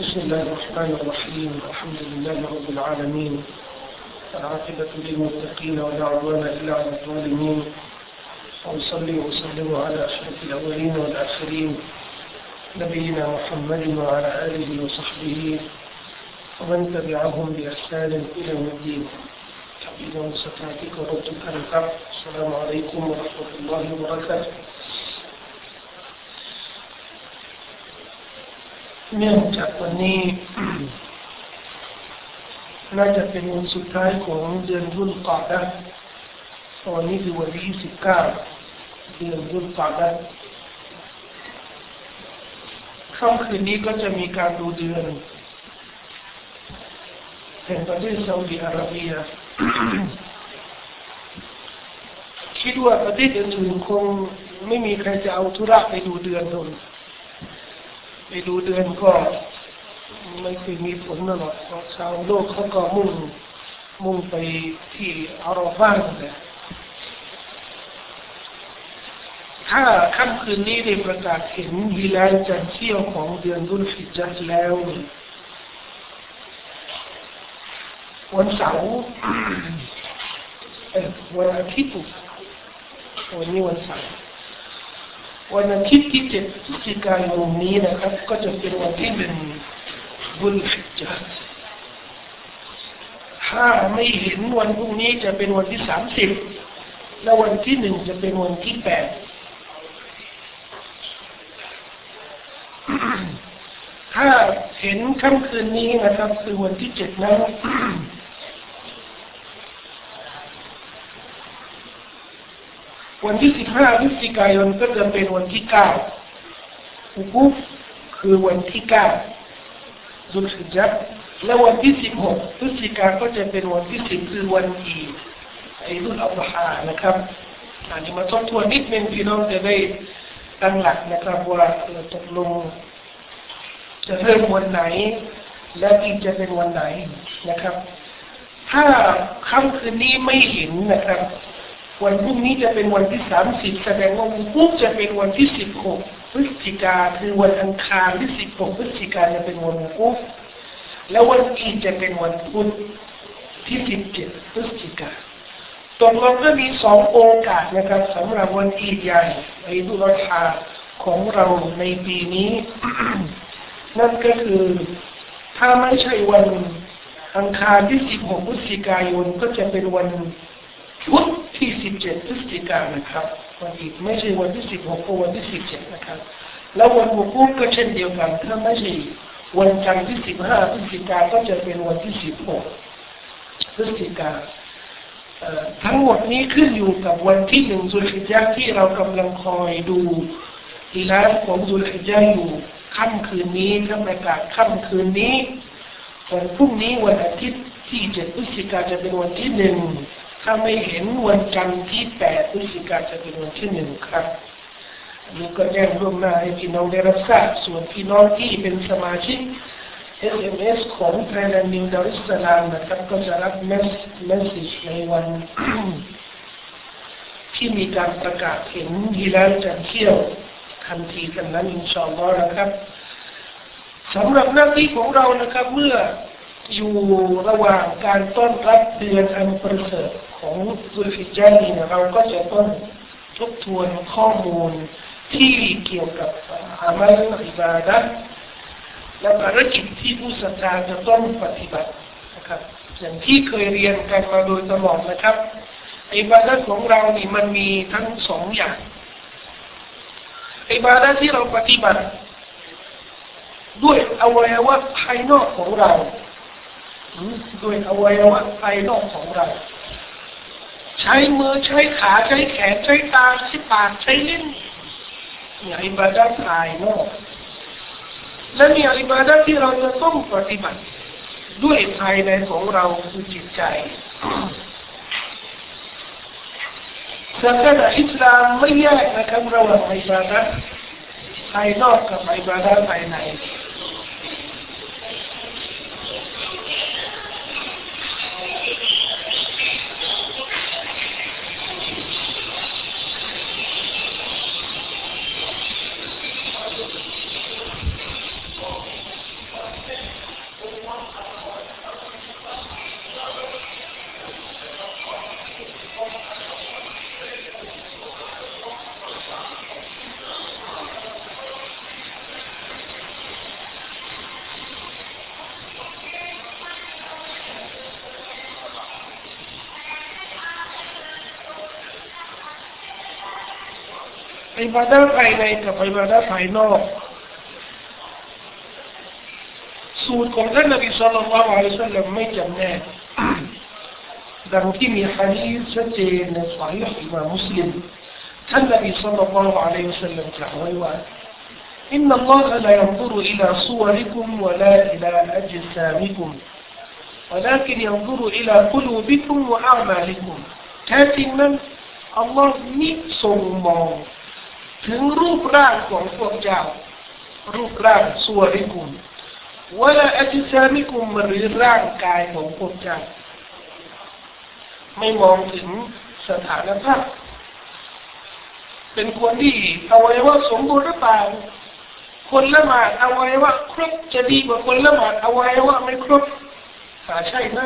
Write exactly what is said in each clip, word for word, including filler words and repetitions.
بسم الله الرحمن الرحيم الحمد لله رب العالمين العاقبة للمتقين ولا عدوان إلا على الظالمين وأصلي وأسلم على أشرف الأولين والآخرين نبينا محمد وعلى آله وصحبه ومن تبعهم بإحسان إلى يوم الدين حبيبا وستاتيك وربك الكرم السلام عليكم ورحمة الله وبركاته เนื่องจากวันนี้ น่าจะเป็นวันสุดท้ายของเดือนรุ่นกอดะห์วันนี้คือวันที่ยี่สิบเก้าเดือนรุ่นกอดะห์ค่ำคืนนี้ก็จะมีการดูเดือนแห่งประเทศซาอุดิอาระเบีย คิดว่าประเทศอื่นๆคงไม่มีใครจะเอาธุระไปดูเดือนเลยไปดูเดือนก็ไม่เคยมีผลนะหรอกเพราะชาวโลกเขาก็มุ่งมุ่งไปที่อาราฟาเลยถ้าค่ำคืนนี้ได้ประกาศเห็นฮิลาลจันทร์เที่ยวของเดือนดุลฮิจญะห์แล้ววันเสาร์เอ่อวันอาทิตย์วันนี้วันเสาร์วันอาทิตย์ที่เจ็ดพฤศจิกายนนี้นะครับก็จะเป็นวันที่หนึ่งดุลฮิจญะห์ถ้าไม่เห็นวันพรุ่งนี้จะเป็นวันที่สามสิบและวันที่หนึ่งจะเป็นวันที่แปดถ้าเห็นค่ำคืนนี้นะครับคือวันที่เจ็ดนั้นวันที่สิบห้าพฤศจิกายนก็จะเป็นวันที่เก้าอุกุฟคือวันที่เก้าดุลฮิจญะห์และวันที่สิบหกพฤศจิกายนก็จะเป็นวันที่สิบคือวันอีดอีดุลอัฎฮานะครับอันนี้มาทบทวนนิดนึงพี่น้องจะได้ตั้งหลักนะครับว่าเราตกลงจะเริ่มวันไหนและอีดจะเป็นวันไหนนะครับถ้าค่ำคืนนี้ไม่เห็นนะครับวันพรุ่งนี้จะเป็นวันที่สามสิบแสดงว่าวันพุธจะเป็นวันที่สิบหกพฤศจิกาคือวันอังคารที่สิบหกพฤศจิกาจะเป็นวันพุธแล้ววันอีดจะเป็นวันพุธที่สิบเจ็ดพฤศจิกาตกลงก็มีสองโอกาสนะครับสำหรับวันอีดใหญ่อีดุลอัฎฮาของเราในปีนี้ นั่นก็คือถ้าไม่ใช่วันอังคารที่สิบหกพฤศจิกายนก็จะเป็นวันพุธที่สิบเจ็ดพฤศจิกายนนะครับวันอีกไม่ใช่วันที่สิบหกก็วันที่สิบเจ็ดนะครับแล้ววันวุกูฟก็เช่นเดียวกันถ้าไม่ใช่วันจันทร์ที่สิบห้าพฤศจิกายนก็จะเป็นวันที่สิบหกพฤศจิกายนทั้งหมดนี้ขึ้นอยู่กับวันที่หนึ่งดุลฮิจญะห์ที่เรากำลังคอยดูฮิลาลของดุลฮิจญะห์อยู่ค่ำคืนนี้ก็ประกาศค่ำคืนนี้วันพรุ่งนี้วันอาทิตย์ที่เจ็ดพฤศจิกายนจะเป็นวันที่หนึ่งถ้าไม่เห็นวันจันทร์ที่แปดพฤศจิกายนจะเป็นวันที่หนึ่งครับนี่ก็แจ้งล่วงหน้าให้พี่น้องได้รับทราบส่วนพี่น้องที่เป็นสมาชิก เอส เอ็ม เอส ของ Thailand New Dar es Salaam นะครับก็จะรับเมสเมสเซจในวัน ที่มีการประกาศเห็นฮิลาลจันทร์เที่ยวทันทีกันนั้นอินชาอัลลอฮ์นะครับสำหรับหน้าที่ของเรานะครับเมื่ออยู่ระหว่างการต้อนรับเดือนอันประเสริฐของดุลฮิจญะห์นี้เราก็จะต้องทบทวนข้อมูลที่เกี่ยวกับอามัลอิบาดะห์และภารกิจที่ผู้ศรัทธาจะต้องปฏิบัตินะครับอย่างที่เคยเรียนกันมาโดยตลอดนะครับอิบาดะห์ของเรานี่มันมีทั้งสองอย่างอิบาดะห์ที่เราปฏิบัติด้วยอวัยวะภายนอกของเราด้วยอวัยวะภายนอกของเราใช้มือใช้ขาใช้แขนใช้ตาใช้ปากใช้ลิ้นนี่อิบาดะห์ภายนอกและมีอิบาดะห์ที่เราจะต้องปฏิบัติด้วยภายในของเราคือจิตใจศาสนาอิสลามไม่แยกนะครับระหว่างอิบาดะห์ภายนอกกับอิบาดะห์ภายในอิบาดะห์ภายในกับอิบาดะห์ภายนอกสูตรของท่านนบีศ็อลลัลลอฮุอะลัยฮิวะซัลลัมไม่จำแนกดังที่มีหะดีษชัดเจนในศอฮีฮ์อิมามมุสลิมท่านนบีศ็อลลัลลอฮุอะลัยฮิวะซัลลัมกล่าวไว้ว่าอินนัลลอฮะลายันซุรุอิลาซุวริกุมวะลาอิลาอัจซามิกุมولكن ينظر إلى قلوبكم وأعمالكم แท้จริงนั้นอัลลอฮ์มิทรงมองถึงรูปร่างของพวกเจ้ารูปร่างส่วนริกุมวะลาอัจซามิกุมหรือร่างกายของพวกเจ้าไม่มองถึงสถานภาพเป็นคนที่อวัยวะสมบูรณ์หรือเปล่าคนละหมาดอวัยวะครบจะดีกว่าคนละหมาดอวัยวะไม่ครบหาใช่ไหม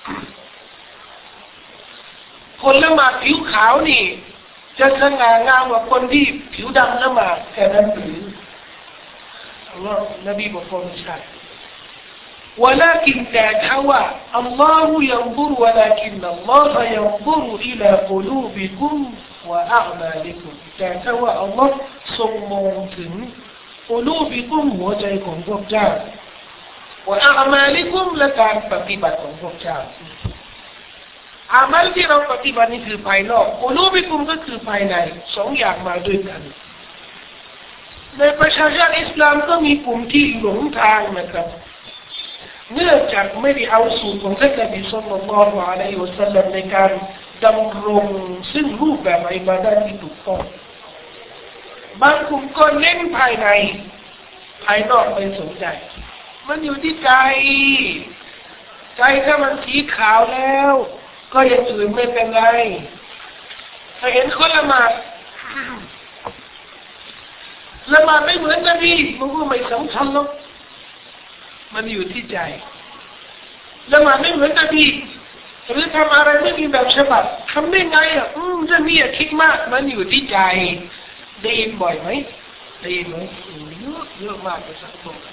คนละหมาดผิวขาวนี่จะสง่างามกว่าคนที่ผิวดำละหมาดแค่นั้นหรืออัลลอฮ์นบีบอกว่าไม่ใช่ولكن แต่ถ้าว่าอัลลอฮฺยังบุร ولكن อัลลอฮฺยังบุร إلى قلوبكم وأعمالكم แต่ถ้าว่าอัลลอฮฺทรงมองถึงกุลูบิกุมหัวใจของพวกเจ้าว่าอามัลิกุมและการปฏิบัติของพวกเจ้าอามัลที่เราปฏิบัตินี่คือภายนอกกุลูบิกุมก็คือภายในสองอย่างมาด้วยกันในประชาชาติอิสลามก็มีกลุ่มที่หลงทางนะครับเนื่องจากไม่ได้เอาสูตรของท่านนบีศ็อลลัลลอฮุอะลัยฮิวะซัลลัมในการดำรงซึ่งรูปแบบอิบาดะห์ที่ถูกต้องบางกลุ่มก็เน้นภายในภายนอกไม่สนใจมันอยู่ที่ใจใจถ้ามันสีขาวแล้วก็อย่างอื่นไม่เป็นไรถ้าเห็นคนละหมาดละหมาดไม่เหมือนนบีมันก็ไม่สำคัญหรอกมันอยู่ที่ใจละหมาดไม่เหมือนนบีหรือทำอะไรไม่มีแบบฉบับทำได้ไงอ่ะอืมเรื่องนี้คิดมากมันอยู่ที่ใจได้ยินบ่อยไหมได้ยินไหมเยอะเยอะมากในสังคม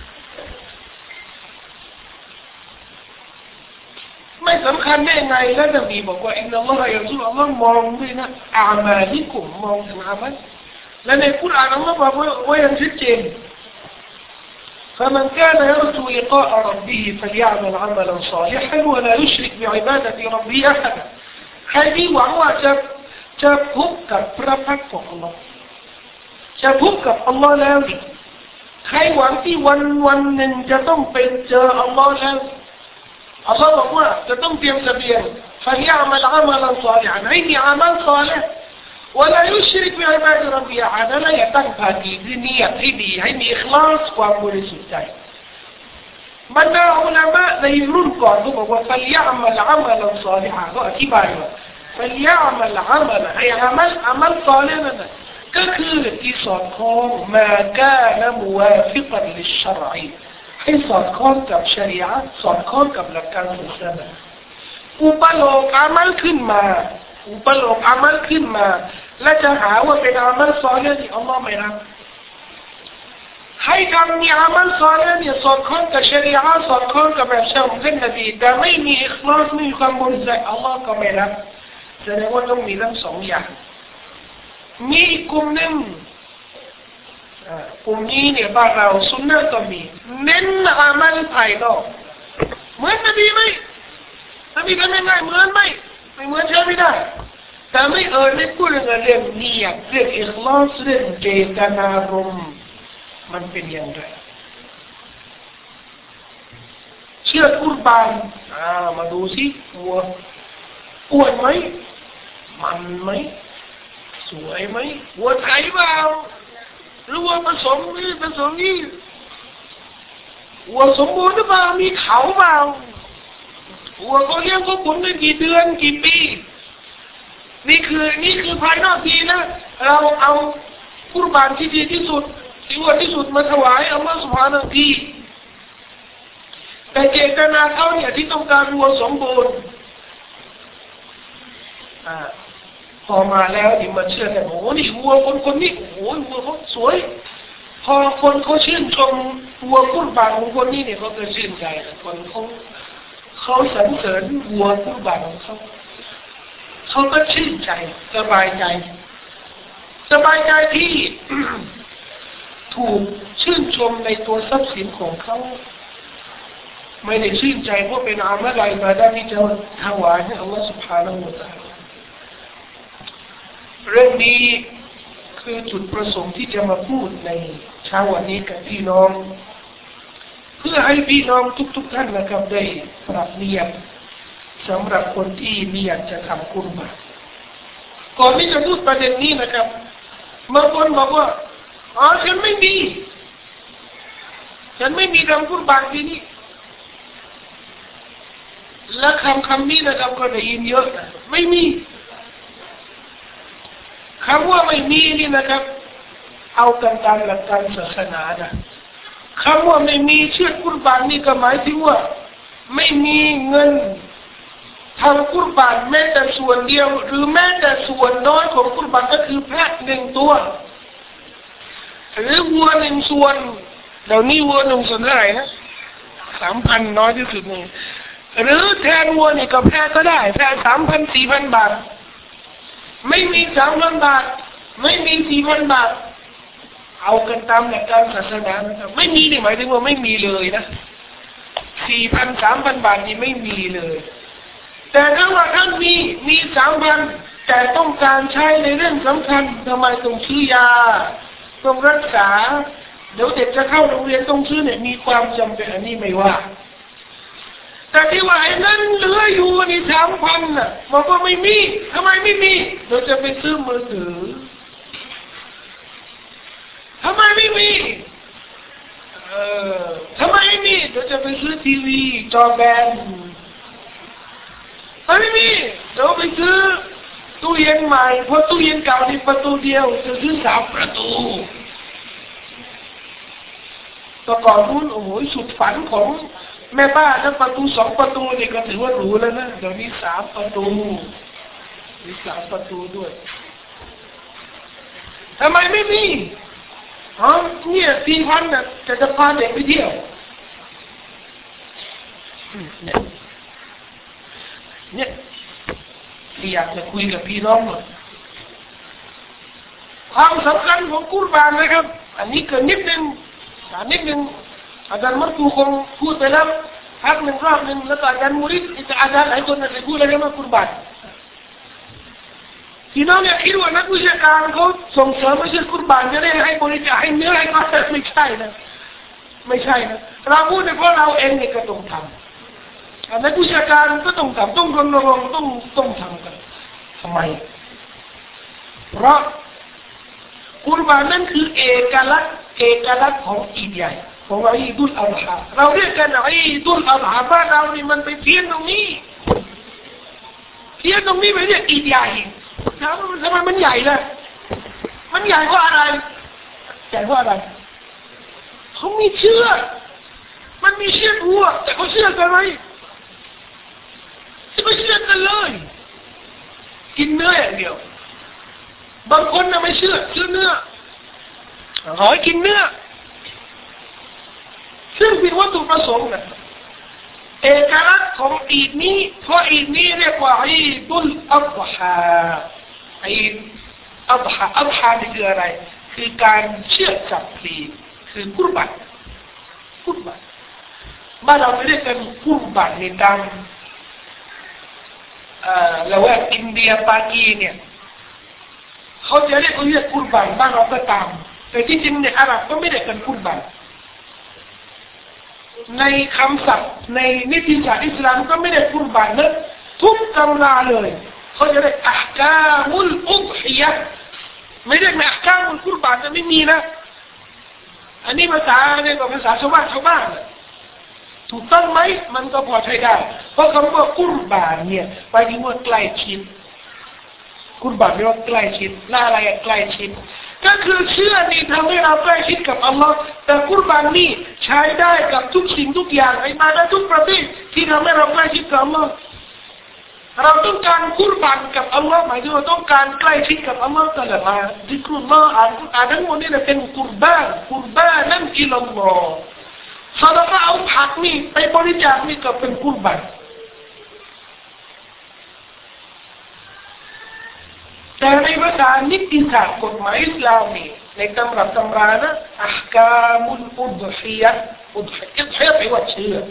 ไม่สำคัญได้ไงแล้วนบีบอกว่าอินนัลลอฮฺยะซุลอัลลอฮฺมองด้วยนะอามาลิกุมมองถึงอามัลและในกุรอานอัลลอฮฺบอกว่าอย่างชัดเจน فمن كان يرجو لقاء ربه فليعمل عملا صالحا ولا يشرك بعبادة ربه أحدا ใครที่หวังว่าจะจะพบกับพระพักตร์ของอัลลอฮฺจะพบกับอัลลอฮฺแล้วดิใครหวังที่วันวันหนึ่งจะต้องเป็นเจออัลลอฮฺแล้วอัลลอฮฺบอกว่าจะต้องเตรียมเสบียง فليعمل عملا صالحا ให้มีอามัลศอลิฮ์ ولا يشرك بعبادة ربه أحدا และอย่าตั้งภาคีด้วยเนียดให้ดีให้มีอิคลาสความบริสุทธิ์ใจบรรดาอุลามะในรุ่นก่อนเขาบอกว่า فليعمل عملا صالحا ก็อธิบายว่า فليعمل عملا ให้อามัลอามัลศอลิฮ์นั่นน่ะก็คือที่สอดคล้องมาการมุวาฟิกันลิชชัรዒให้สอดคล้องกับชะรีอะห์สอดคล้องกับหลักการศาสนาอุปโลกอามัลขึ้นมาอุปโลกอามัลขึ้นมาและจะหาว่าเป็นอามัลซอลิฮ์ที่อัลลอฮ์ไม่รับให้ทำมีอามัลซอลิฮ์เนี่ยสอดคล้องกับชะรีอะห์สอดคล้องกับแบบฉบับของท่านนบีแต่ไม่มีอิคลาสไม่มีความบริสุทธิ์อัลลอฮ์ก็ไม่รับแสดงว่าต้องมีทั้งสองอย่างมีกลุ่มหนึ่งกลุ่มนี้เนี่ยบ้านเราซุนนะห์ก็มีเน้นอามัลภายนอกเหมือนนบีไหมนบีทำยังไงเหมือนไหมไม่เหมือนใช่ไม่ได้แต่ไม่เอ่ยไม่พูดเรื่องเรื่องเนียดเรื่องอิคลาสเรื่องเจตนารมณ์มันเป็นอย่างไรเชื่อกุรบานอ่ามาดูสิวัวอ้วนไหมมันไหมสวยไหมวัวไทยเปล่าหรือว่าผสมนี่ผสมนี่วัวสมบูรณ์หรือเปล่ามีเขาเปล่าวัวเขาเลี้ยงเขาขุนกันกี่เดือนกี่ปีนี่คือนี่คือภายนอกดีนะเราเอากุรบานที่ดีที่สุดที่ว่าที่สุดมาถวายอัลลอฮฺซุบฮานะฮูวะตะอาลาแต่เจตนาเขาเนี่ยที่ต้องการวัวสมบูรณ์อ่าพอมาแล้วนี่มาเชื่อกันโอ้โหนี่วัวคนคนนี้โอ้โหวัวเขาสวยพอคนเขาชื่นชมวัวกุรบานของคนนี้เนี่ยเขาก็ชื่นใจคนเขาเขาสรรเสริญวัวกุรบานของเขาเขาก็ชื่นใจสบายใจสสบายใจที่ ถูกชื่นชมในตัวทรัพย์สินของเขาไม่ได้ชื่นใจเพราะเป็นอามัลอิบาดะห์ที่จะถวายให้อัลลอฮฺ سبحانه และ تعالى เรื่องนี้คือจุดประสงค์ที่จะมาพูดในเช้าวันนี้กับพี่น้องเพื่อให้พี่น้องทุกๆท่านนะครับได้ปรับเนียดสำหรับคนที่มีอยากจะทำกุรบานก่อนที่จะพูดประเด็นนี้นะครับบางคนบอกว่าอ๋อฉันไม่มีฉันไม่มีทำกุรบานที่นี่และคำคำนี้นะครับก็ได้ยินเยอะนะไม่มีคำว่าไม่มีนี่นะครับเอากันตามหลักการศาสนานะคำว่าไม่มีเชือดกุรบานนี่ก็หมายถึงว่าไม่มีเงินทำกุรบานแม้แต่ส่วนเดียวหรือแม้แต่ส่วนน้อยของกุรบานก็คือแพะหนึ่งตัวหรือวัวหนึ่งส่วนเดี๋ยวนี้วัวหนึ่งส่วนเท่าไหร่นะสามพันน้อยที่สุดนี่หรือแทนวัวนี่ก็แพะก็ได้แพะสามพันสี่พันบาทไม่มีสามพันบาทไม่มีสี่พันบาทเอากันตามหลักการศาสนานะครับไม่มีนี่หมายถึงว่าไม่มีเลยนะสี่พันสามพันบาทนี่ไม่มีเลยแต่ถ้าว่าท่านมีมีสามพันแต่ต้องการใช้ในเรื่องสำคัญทำไมต้องซื้อยาต้องรักษาเดี๋ยวเด็กจะเข้าโรงเรียนต้องซื้อเนี่ยมีความจำเป็นอันนี้ไม่ว่าแต่ที่ว่าไอ้นั้นเหลืออยู่นี่สามพันน่ะบอกว่าไม่มีทำไมไม่มีเราจะไปซื้อมือถือทำไมไม่มีเออทำไมไม่มีเราจะไปซื้อทีวีจอแบนทำไมไม่มีเราไปซื้อตู้เย็นใหม่เพราะตู้เย็นเก่านี่ประตูเดียวจะซื้อสามประตูต่อก่อนนู้นโอ้โหสุดฝันของแม่บ้านถ้าประตูสองประตูนี่ก็ถือว่าหรูแล้วนะเดี๋ยวนี้สามประตูมีสามประตูด้วยทำไมไม่มีอ๋อเนี่ยสี่พันน่ะจะจะพาเด็กไปเที่ยวเนี่ยที่อยากจะคุยกับพี่น้องหน่อยความสำคัญของกุรบานนะครับอันนี้เกินนิดนึงนิดนึงอาจารย์มัตตูคงพูดไปแล้วพักหนึ่งรอบหนึ่งแล้วก็อาจารย์มุริดอาจารย์หลายคนจะพูดอะไรเรื่องกุรบานพี่น้องเนี่ยคิดว่านักวิชาการเขาส่งเสริมไม่ใช่กุรบานจะได้ให้บริจาคให้เนื้อให้ก็ไม่ใช่นะไม่ใช่นะเราพูดเพราะเราเองเนี่ยก็ต้องทำนักวิชาการก็ต้องทำต้องรณรงค์ต้องต้องทำกันทำไมเพราะกุรบานนั่นคือเอกลักษณ์เอกลักษณ์ของอีดใหญ่ของอีดุลอัฎฮาเราเรียกกันอีดุลอัฎฮาบ้านเรานี่มันไปเพี้ยนตรงนี้เพี้ยนตรงนี้ไปเรียกอีดใหญ่ถามว่าทำไมมันใหญ่ล่ะมันใหญ่เพราะอะไรใหญ่เพราะอะไรเขามีเชือกมันมีเชือกวัวแต่เขาเชือกกันไหมไม่เชือกกันเลยกินเนื้ออย่างเดียวบางคนน่ะไม่เชื่อเชื่อเนื้อขอกินเนื้อซึ่งเป็นวัตถุประสงค์นะเอกลักษณ์ของอีดนี้เพราะอีดนี้เรียกว่าอีดุลอัฎฮาอีดอัฎฮาอัฎฮานี่คืออะไรคือการเชือดสัตว์พลีคือกุรบานกุรบานบ้านเราเรียกกันกุรบานในตามละแวกอินเดียปากีเนี่ยเขาจะเรียกเขาเรียกกุรบานบ้านเราก็ตามแต่ที่จริงเนี่ยอาหรับก็ไม่ได้เป็นกุรบานในคำศัพท์ในนิติศาสตร์อิสลามก็ไม่ได้กุรบานนะทุกตำราเลยเขาจะเรียกอัฮกามุลอุฎฮิยะห์ไม่ได้อัฮกามุลกุรบานจะไม่มีนะอันนี้ภาษาเนี่ยก็ภาษาชาวบ้านชาวบ้านถูกต้องไหมมันก็พอใช้ได้เพราะคำว่ากุรบานเนี่ยไปที่ว่าใกล้ชิดกุรบานแปลว่าใกล้ชิดหน้าอะไรใกล้ชิดก็คือเชื่อนี่ทำให้เราใกล้ชิดกับอัลลอฮ์แต่กุรบานนี่ใช้ได้กับทุกสิ่งทุกอย่างไอ้มาได้ทุกประเภทที่ทำให้เราใกล้ชิดกับอัลลอฮ์เราต้องการกุรบานกับอัลลอฮ์หมายถึงว่าต้องการใกล้ชิดกับอัลลอฮ์ตลอดมาดิกรุลลอฮ์อ่านอ่านทั้งหมดนี่เป็นกุรบานกุรบานั่นอิลลัลลอฮ์ซะดะกะห์เอาผักนี่ไปบริจาคนี่ก็เป็นกุรบานแต่ในภาษานิติศาสตร์กฎหมายอิสลามนี่ในตำรับตำรานะอัฮกามุลอุดฮิยะอุดฮิยะแปลว่าเชื่อ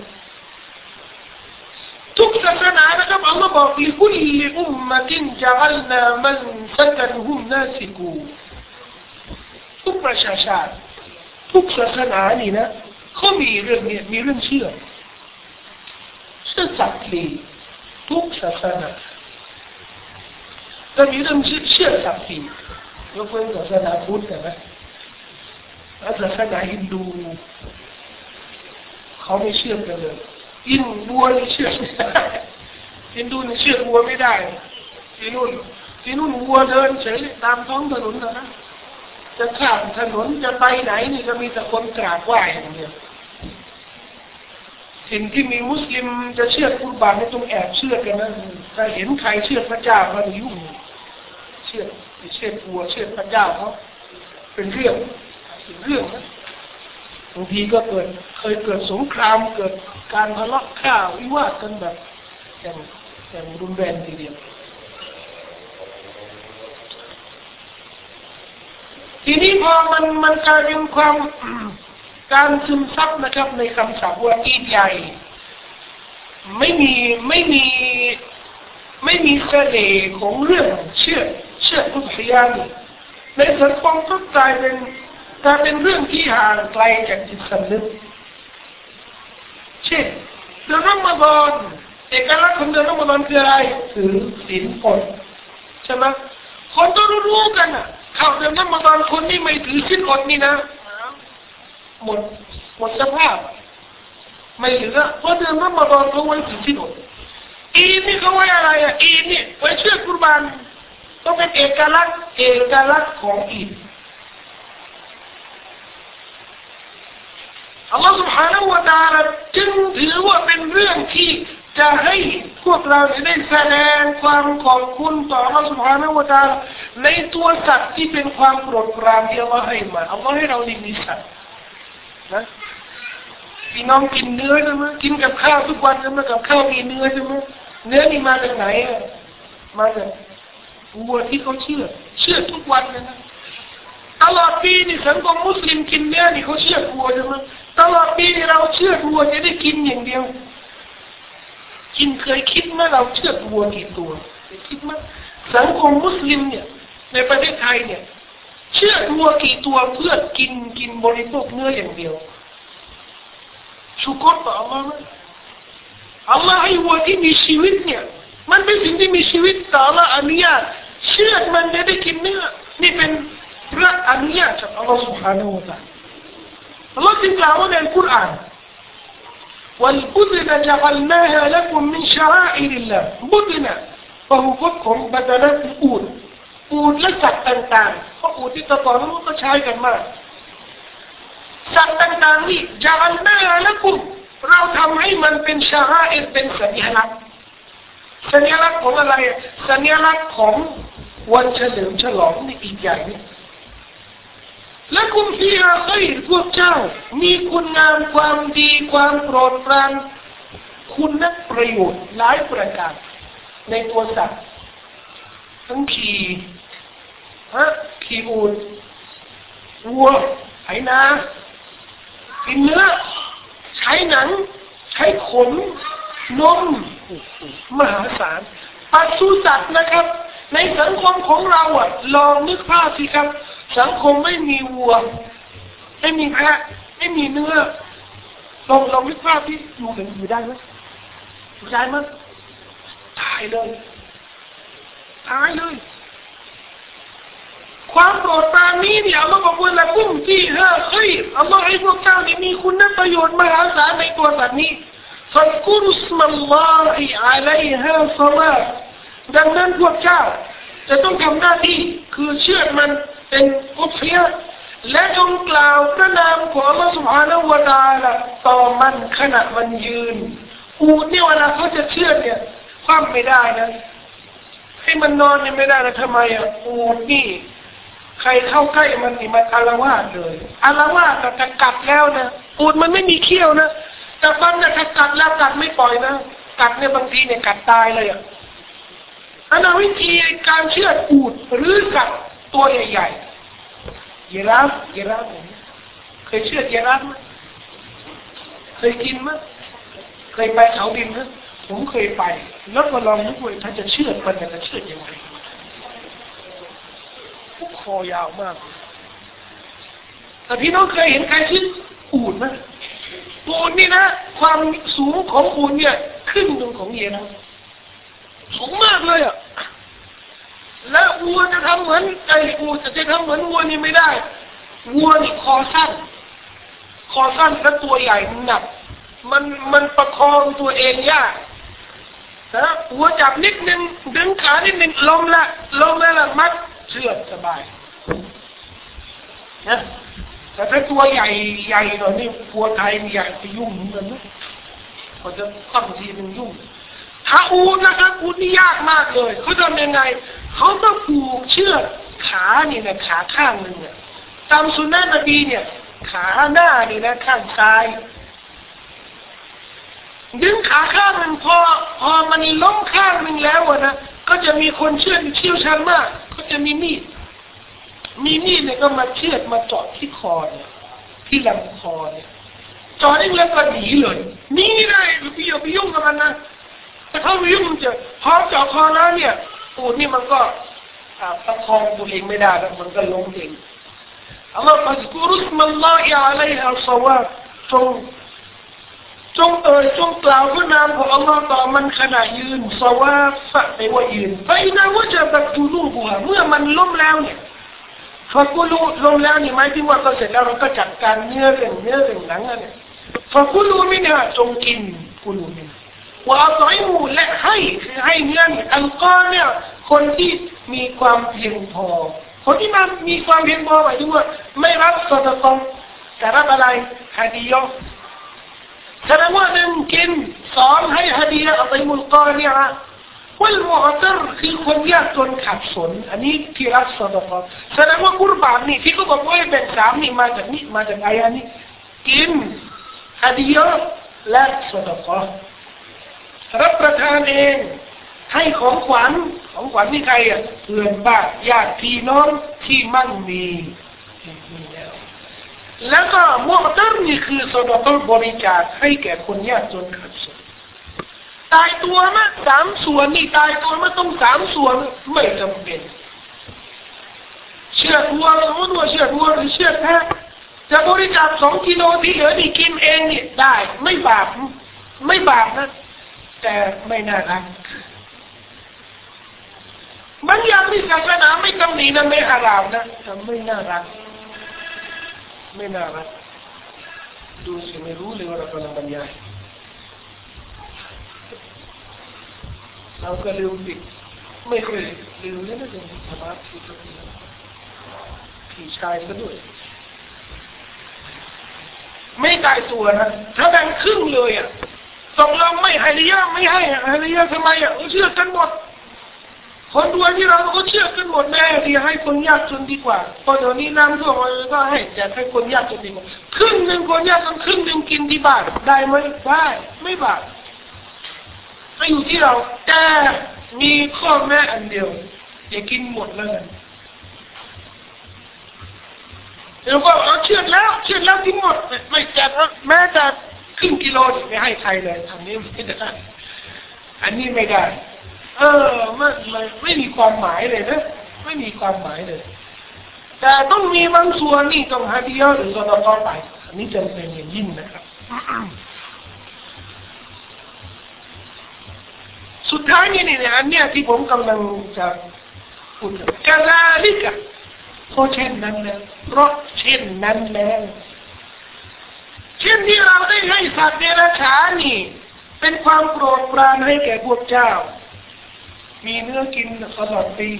ทุกศาสนานะครับอัลลอฮ์บอกลิคุลลิอุมมะตินจะอัลนามันสักันฮุมนาซิกูทุกประชาชาติทุกศาสนานี่นะเขามีเรื่องนี้มีเรื่องเชื่อเชื่อสัตว์ลีทุกศาสนาก็มีเรื่องเชื่อเชื่อสัตว์ลียกเว้นศาสนาพุทธนะและศาสนาฮินดูเขาไม่เชื่อกันเลยอินวัวนี่เชื่อไม่ได้อินดูนี่เชื่อวัวไม่ได้ที่นู่นที่นู่นวัวเดินเฉยตามท้องถนนนะจะข้ามถนนจะไปไหนนี่ก็มีแต่คนกราบไหว้อย่างเดียวสิ่งที่มีมุสลิมจะเชื่อกุรบานไม่ต้องแอบเชื่อกันนะถ้าเห็นใครเชื่อพระเจ้าก็ยุ่งเชื่อเชื่อวัวเชื่อพระเจ้าเขาเป็นเรื่องเป็นเรื่องนะบางทีก็เกิดเคยเกิดสงครามเกิดการทะเลาะข้าววิวาทกันแบบอย่างอย่างรุนแรงทีเดียวทีนี้พอมันมันกลายเป็นความการซึมซับนะครับในคำศัพท์ว่าอีดใหญ่ไม่มีไม่มีไม่มีเสน่ห์ของเรื่องเชื่อเชื่อทุกอย่างในสังคมก็กลายเป็นกลายเป็นเรื่องที่ห่างไกลจากจิตสำนึกเช่นเดือนรอมฎอนเอกลักษณ์ของเดือนรอมฎอนคืออะไรถือศีลอดใช่ไหมคนก็รู้ๆกันอ่ะเข้าเดือนรอมฎอนคนที่ไม่ถือศีลอดนี่นะหมดหมดสภาพไม่เหลือเพราะเดือนรอมฎอนเขาไว้ถือศีลอดอีนี่เขาไว้อะไรอ่ะอีนี่ไว้เชื่อกุรบานต้องเป็นเอกลักษณ์เอกลักษณ์ของอีอัลลอฮฺ سبحانه และ تعالى จึงถือว่าเป็นเรื่องที่จะให้พวกเราได้แสดงความขอบคุณต่ออัลลอฮฺ سبحانه และ تعالى ในตัวสัตว์ที่เป็นความโปรดปรานที่อัลลอฮฺให้มาอัลลอฮฺให้เราดีมีสัตว์นะพี่น้องกินเนื้อใช่ไหมกินกับข้าวทุกวันใช่ไหมกับข้าวมีเนื้อใช่ไหมเนื้อนี่มาจากไหนมาจากวัวที่เขาเชื่อเชื่อทุกวันเลยนะตลอดปีนี่สังคมมุสลิมกินเนื้อนี่เขาเชื่อวัวใช่ไหมตลอดปีนี่เราเชื่อวัวจะได้กินอย่างเดียวกินเคยคิดไหมเราเชื่อวัวกี่ตัวเคยคิดไหมสังคมมุสลิมเนี่ยในประเทศไทยเนี่ยเชื่อวัวกี่ตัวเพื่อกินกินบริโภคเนื้ออย่างเดียวชุกรต่ออัลลอฮ์อัลลอฮ์ให้วัวที่มีชีวิตเนี่ยมันเป็นสิ่งที่มีชีวิตต่ออัลลอฮ์อนุญาตเชื่อมันจะได้กินเนื้อนี่เป็นพระอนุญาตจากอัลลอฮ์ سبحانه และ تعالى อัลลอฮ์จึงกล่าวว่าในอัลกุรอาน والبدن جعلناها لكم من شعائر الله بدن พหุพจน์ของบรรดาอูฐอูฐและสัตว์ต่างๆเพราะอูฐที่ตะกอนมันก็ใช้กันมากสัตว์ต่างๆนี่จาอัลนาละกุมเราทำให้มันเป็นชาอิรเป็นสัญลักษณ์สัญลักษณ์ของอะไรสัญลักษณ์ของวันเฉลิมฉลองนี่อีกอย่างนึงและคุณพี่อาเคยพวกเจ้ามีคุณงามความดีความโปรดปรานคุณนักประโยชน์หลายประการในตัวสัตว์ทั้งขี่ฮะขี่อูฐวัวไถนากินเนื้อใช้หนังใช้ขนนมมหาศาลปศุสัตว์นะครับในสังคมของเราอ่ะลองนึกภาพสิครับสังคมไม่มีวัวไม่มีแพะไม่มีเนื้อลองลองนึกภาพที่อยู่กันอยู่ได้ไหมอยู่ได้ไหมตายเลยตายเลยความโปรดปรานนี้เนี่ยอัลลอฮ์บอกว่าละกุมที่ห้าเคยอัลลอฮ์ให้พวกเจ้านี่มีคุณประโยชน์มหาศาลในตัวสัตว์นี้ฟัซกุรุสมัลลอฮิอะลัยฮาศอลาตดังนั้นพวกเจ้าจะต้องทำหน้าที่คือเชื่อมันเป็นอุทยานและจงกล่าวพระนามของอัลลอฮ์ سبحانه และ تعالى ต่อมันขณะมันยืนอูฐเนี่ยเวลาเขาจะเชื่อเนี่ยคว่ำไม่ได้นะให้มันนอนเนี่ยไม่ได้นะทำไมอ่ะอูฐนี่ใครเข้าใกล้มันนี่มันอาละวาดเลยอาละวาดแต่กัดแล้วนะอูฐมันไม่มีเขี้ยวนะแต่มันเนี่ยถ้ากัดแล้วกัดไม่ปล่อยนะกัดเนี่ยบางทีเนี่ยกัดตายเลยอ่ะอันนั้นวิธีการเชือดอูฐหรือสัตว์ตัวใหญ่ๆยีราฟยีราฟเคยเชือดยีราฟไหมเคยกินไหมเคยไปเขาดินไหมผมเคยไปแล้วก็ลองนึกว่าถ้าจะเชือดมันจะเชือดยังไงคอยาวมากแต่พี่น้องเคยเห็นใครเชือดอูฐไหมอูฐนี่นะความสูงของอูฐเนี่ยครึ่งหนึ่งของยีราฟสูงมากเลยอ่ะแล้ววัวจะทำเหมือนไอ้อูฐจะทำเหมือนวัวนี่ไม่ได้วัวนี่คอสั้นคอสั้นและตัวใหญ่หนักมันมันประคองตัวเองยากนะหัวจับนิดนึงดึงขานิดนึงลงละลงแล้วละมัดเชือดสบายนะแต่ถ้าตัวใหญ่ใหญ่หน่อยนี่วัวไทยใหญ่ไปยุ่งเหมือนกันนะพอจะตั้งทีนึงยุ่งถ้าอูฐนะครับอูฐนี่ยากมากเลยเขาทำยังไงเขาต้องผูกเชือกขาเนี่ยนะขาข้างหนึ่งเนี่ยตามสุนนะนบีเนี่ยขาหน้านี่นะข้างซ้ายดึงขาข้างหนึ่งพอพอมันล้มข้างหนึ่งแล้วนะก็จะมีคนเชือดเชี่ยวชาญมากก็จะมีมีดมีมีดเนี่ยก็มาเชือดมาเจาะที่คอเนี่ยที่ลำคอเนี่ยเจาะได้แล้วก็หนีเลยหนีได้อย่าไปยุ่งกับมันนะแต่ถ้าไปยุ่งจะพอเจาะคอแล้วเนี่ยอูฐนี่มันก็ประคองตัวเองไม่ได้แล้วมันก็ล้มเองอัลลอฮฺฟัซกุรุสมัลลอฮิอะลัยฮิอัลซาวาจงจงเอ่ยจงกล่าวพระนามของอัลลอฮฺต่อมันขณะยืนซาวาฟะไปว่ายืนไปนะว่าจะบัตุลูบุฮะเมื่อมันล้มแล้วเนี่ยฟะกุลูล้มแล้วนี่หมายถึงว่าก็เสร็จแล้วเราก็จัดการเนื้อเรื่องเนื้อเรื่องหนังเนี่ยฟะกุลูมินฮะจงกินกุลูมินว่าอัตอยมูและให้คือให้เนื้ออัลกอเนี่ยคนที่มีความเพียงพอคนที่มันมีความเพียงพอหมายถึงว่าไม่รับซอดะกอแต่รับอะไรฮะดียะแสดงว่าหนึ่งกินสองให้ฮะดียะอัตอยมุลกอเนี่ยวัลมุอตรคือคนยากจนขัดสนอันนี้ที่รับซอดะกอแสดงว่ากุรบานนี่ที่เขาบอกว่าแบ่งสามนี่มาจากนี้มาจากอายะนี้กินฮะดียะและซอดะกอรับประทานเองให้ของขวัญของขวัญที่ใครอ่ะเพื่อนบ้านญาติพี่น้องที่มั่งมีแล้วก็มุอตัรนี่คือสดกบริจาคให้แก่คนยากจนขัดสนตายตัวมั้ยสามส่วนนี่ตายตัวมั้ยต้องสามส่วนไม่จำเป็นเชือดวัวสมมติว่าเชือดวัวหรือเชือดแพะจะบริจาคสองกิโลที่เหลือนี่กินเองนี่ได้ไม่บาปไม่บาปนะแต่ไม่น่ารักบางอย่างที่ศาสนาไม่ตำหนินะไม่ฮารามนะแต่ไม่น่ารักไม่น่ารักดูสิไม่รู้เลยว่าเรากำลังบรรยายเราก็ลืมปิดไม่เคยลืมเลยนะเรื่องธรรมะที่พี่ชายซะด้วยไม่ตายตัวนะถ้าแบ่งครึ่งเลยอ่ะตกลงไม่ให้ริยะไม่ให้ให้ริยะทำไมอ่ะเชื่อกันหมดคนรวยที่เราก็เชื่อกันหมดแม่ที่ให้คนยากจนดีกว่าพอเดี๋ยวนี้น้ำท่วมเราก็ให้แต่ให้คนยากจนดีกว่าครึ่งหนึ่งคนยากจนครึ่งหนึ่งกินที่บ้านได้ไหมได้ไม่บาปไม่อยู่ที่เราแต่มีข้อแม้อันเดียวอย่ากินหมดแล้วกันเดี๋ยวก็เอาเชือดแล้วเชือดแล้วกินหมดไม่จัดแม้แต่ครึ่งกิโลไม่ให้ใครเลยอันนี้ไม่ได้อันนี้ไม่ได้เออไม่ไม่ไม่มีความหมายเลยนะไม่มีความหมายเลยแต่ต้องมีบางส่วนนี่ต้องฮะดียะหรือซอดะกอไปอันนี้จำเป็นอย่างยิ่งนะครับสุดท้ายนี่เนี่ยอันเนี้ยที่ผมกำลังจะพูดกาลาลิกะเพราะเช่นนั้นแล้วเพราะเช่นนั้นแล้วเช่นที่เราได้ให้สัตว์เดรัจฉานนี่เป็นความโปรดปรานให้แก่พวกเจ้ามีเนื้อกินตลอดปี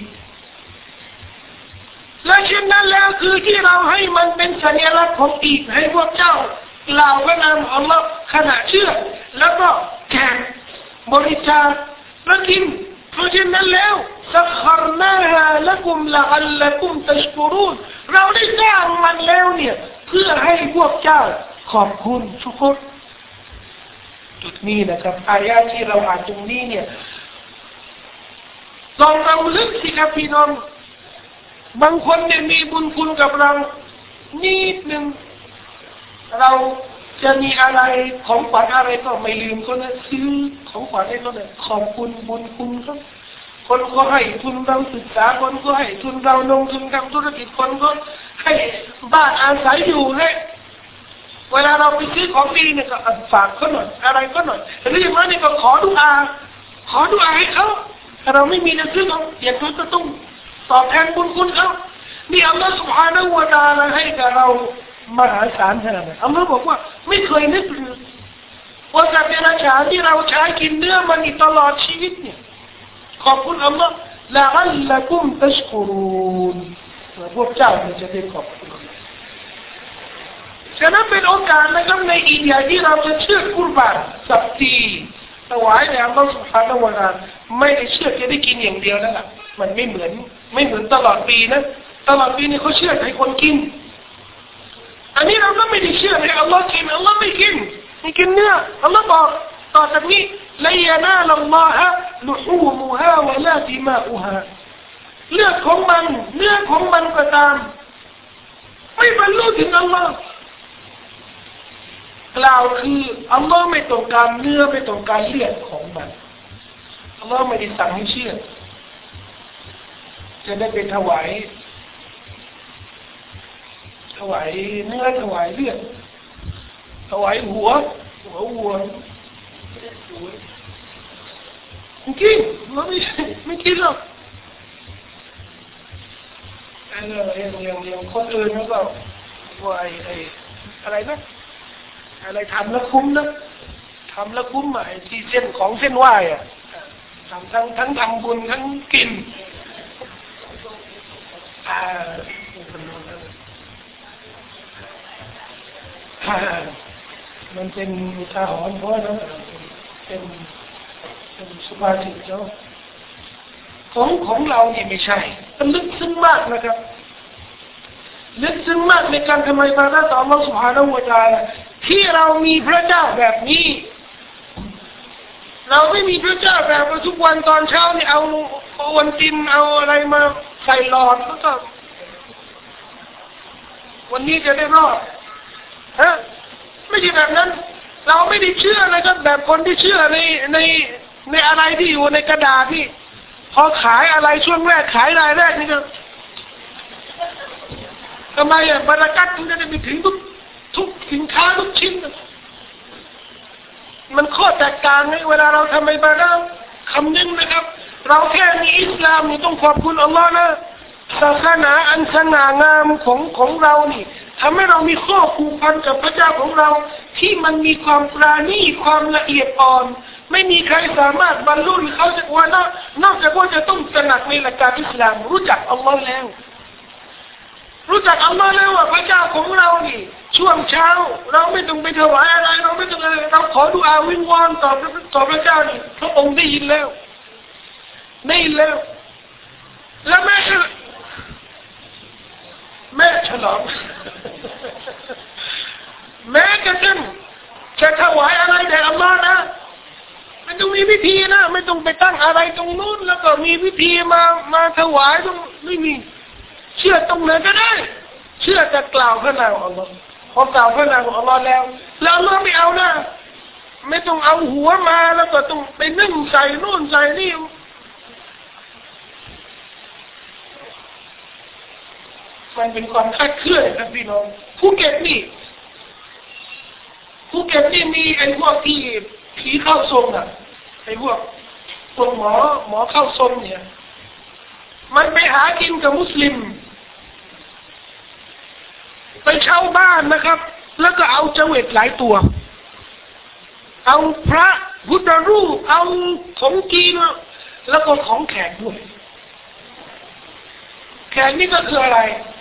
และเช่นนั้นแล้วคือที่เราให้มันเป็นสัญลักษณ์ของอีกให้พวกเจ้ากล่าวพระนามอัลลอฮ์ขณะเชื่อแล้วก็แข่งบริจาคและกินเพราะฉะนั้นแล้วสักครนาฮาละกุมละอัลละกุมตัชกุรูนเราได้สร้างมันแล้วเนี่ยเพื่อให้พวกเจ้าขอบคุณทุกคนจุดนี้นะครับอายะที่เราอ่านตรงนี้เนี่ยลองเอาลึกสิครับพี่น้องบางคนเนี่ยมีบุญคุณกับเรานิดนึงเราจะมีอะไรของขวัญอะไรก็ไม่ลืมเขานะซื้อของขวัญให้เขาเนี่ยขอบคุณบุญคุณเขาคนก็ให้ทุนเราศึกษาคนก็ให้ทุนเราลงทุนทำธุรกิจคนก็ให้บ้านอาศัยอยู่ให้เวลาเราไปซื้อของดีเนี่ยก็ฝากเขาหน่อยอะไรก็หน่อยหรืออย่างนั้นนี่ก็ขอดุอาขอดุอาให้เขาถ้าเราไม่มีจะซื้อเขาอย่างน้อยก็ต้องตอบแทนบุญคุณเขานี่อัลลอฮฺ سبحانه และ تعالى ให้กับเรามหาศาลขนาดนั้นอัลลอฮฺบอกว่าไม่เคยนึกเลยว่าสัตว์เดรัจฉานที่เราใช้กินเนื้อมันตลอดชีวิตเนี่ยขอบคุณอัลลอฮฺละอัลละกุมตัชกุรูนพวกเจ้าจะได้ขอบคุณฉะนั้นเป็นโอกาสนะครับในอีเดียที่เราจะเชื่อกุรบานสัปตีถวายแด่อัลลอฮฺ سبحانه และ تعالى ไม่ได้เชื่อจะได้กินอย่างเดียวนั่นแหละมันไม่เหมือนไม่เหมือนตลอดปีนะตลอดปีนี่เขาเชื่อให้คนกินอันนี้เราก็ไม่ได้เชื่อให้อัลลอฮ์กินอัลลอฮ์ไม่กินไม่กินเนื้ออัลลอฮ์บอกต่อจากนี้ลายนาลลอฮะลุฮูมุฮาวะลาดิมาอุฮาเลือดของมันเนื้อของมันก็ตามไม่บรรลุถึงอัลลอฮ์กล่าวคืออัลลอฮ์ไม่ต้องการเนื้อไม่ต้องการเลือดของมันอัลลอฮ์ไม่ได้สั่งให้เชื่อจะได้ไปถวายถวายเนื้อถวายเลือดถวายหัวหัววัวจริงเราไม่ไม่คิดหรอกอันนี้อย่างอย่างอย่างคนอื่นเขาก็ว่าไอ้ไอ้อะไรนะอะไรทำแล้วคุ้มนะทำแล้วคุ้มไอ้ที่เส้นของเส้นไหว้อะทำทั้งทั้งทำบุญทั้งกินอ่ามันเป็นอุทาหรณ์เพราะนะเป็นเป็นสุภาษิตเจ้าของของเราเนี่ยไม่ใช่มันลึกซึ้งมากนะครับลึกซึ้งมากในการทำไมบาดาต่ออัลลอฮฺ سبحانه และ تعالى ที่เรามีพระเจ้าแบบนี้เราไม่มีพระเจ้าแบบว่าทุกวันตอนเช้านี่เอาเอาวันตินเอาอะไรมาใส่หลอดแล้วก็วันนี้จะได้รอดฮะไม่ใช่แบบนั้นเราไม่ได้เชื่อนะครับแบบคนที่เชื่อในในในอะไรที่อยู่ในกระดาษที่พอขายอะไรช่วงแรกขายรายแรกนี่ก็ทำไมอ่ะบรรกัดมันจะได้ไปถึงทุกทุกสินค้าทุกชิ้นมันข้อแตกต่างไงเวลาเราทำไมบาดาคำนึงนะครับเราแค่มีอิสลามนี่ต้องขอบคุณอัลลอฮ์นะศาสนาอันสง่างามของของเรานี่ทำให้เรามีข้อผูกพันกับพระเจ้าของเราที่มันมีความปราณีความละเอียดอ่อนไม่มีใครสามารถบรรลุเขาจะว่านอกนอกจากว่าจะต้องตระหนักในหลักการอิสลามรู้จักอัลลอฮ์แล้วรู้จักอัลลอฮ์แล้วว่าพระเจ้าของเรานี่ช่วงเช้าเราไม่ต้องไปถวายอะไรเราไม่ต้องอะไรเราขอดุอาวิงวอนต่อต่อพระเจ้านี่พระองค์ได้ยินแล้วได้ยินแล้วแล้วแม่แม่ฉลองแม้กระทั่งจะถวายอะไรแด่อัลลอฮ์นะไม่ต้องมีพิธีนะไม่ต้องไปตั้งอะไรตรงนู้นแล้วก็มีพิธีมามาถวายตรงไม่มีเชื่อตรงไหนก็ได้เชื่อแต่กล่าวพระนามอัลลอฮ์พอกล่าวพระนามของอัลลอฮ์แล้วแล้วอัลลอฮ์ไม่เอานะไม่ต้องเอาหัวมาแล้วก็ต้องไปนึ่งใส่นู่นใส่นี่มันเป็นความคลาดเคลื่อนครับพี่น้องภูเก็ตนี่ภูเก็ตนี่มีไอ้พวกที่ผีเข้าทรงอ่ะไอ้พวกพวกหมอหมอเข้าทรงเนี่ยมันไปหากินกับมุสลิมไปเช่าบ้านนะครับแล้วก็เอาเจวิตหลายตัวเอาพระพุทธรูปเอาของกินแล้วก็ของแขกด้วยแขกนี่ก็คืออะไร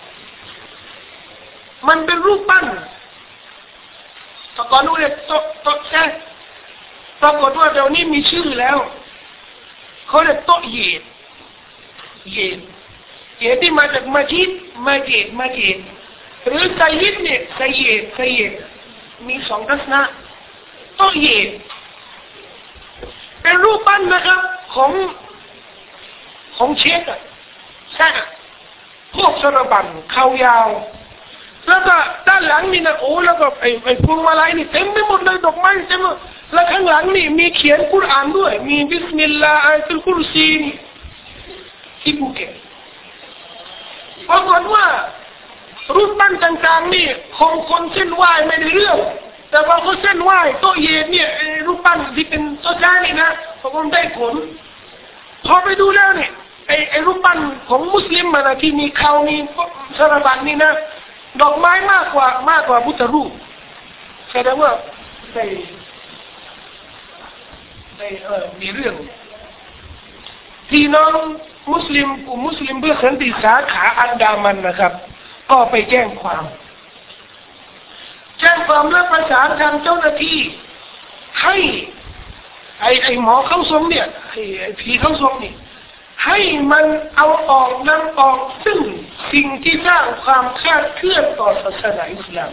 มันเป็นรูปปั้นตะกอนนู้นเนี่ยโตโตแค่ปรากฏว่าเดี๋ยวนี้มีชื่อแล้วเขาเรียกโตเยดเยดเยดที่มาจากมัสยิดมัสยิดมัสยิดหรือไซยิดเนี่ยไซยิดไซยิดมีสองทัศนะโตเยดเป็นรูปปั้นนะครับของของเชคอะใช่อะพวกสระบันเขายาวแล้วก็ด้านหลังนี่นะโอ้แล้วก็ไอ้ไอ้พวงมาลัยนี่เต็มไปหมดเลยดอกไม้เต็มหมดแล้วข้างหลังนี่มีเขียนกุรอานด้วยมีบิสมิลลาห์อัลกุรซีนี่ที่ภูเก็ตปรากฏว่ารูปปั้นต่างๆนี่คงคนเส้นไหว้ไม่ได้เรื่องแต่พอเขาเส้นไหว้โตเย็นเนี่ยรูปปั้นที่เป็นโต๊ะช้านี่นะพอคนได้ผลพอไปดูแล้วเนี่ยไอ้ไอ้รูปปั้นของมุสลิมมันที่มีเขามีสารบัญนี่นะดอกไม้มากกว่ามากกว่าพุทธรูปแสดงว่าได้ได้เออมีเรื่องพี่น้องมุสลิมกลุ่มมุสลิมเพื่อสันติสาขาอันดามันนะครับก็ไปแจ้งความแจ้งความและประสานทางเจ้าหน้าที่ให้ไอ้ไอ้หมอเข้าทรงเนี่ยไอ้ไอ้ผีเข้าทรงนี่ให้มันเอาออกนำออกซึ่งสิ่งที่สร้างความคลาดเคลื่อนต่อศาสนาอิสลาม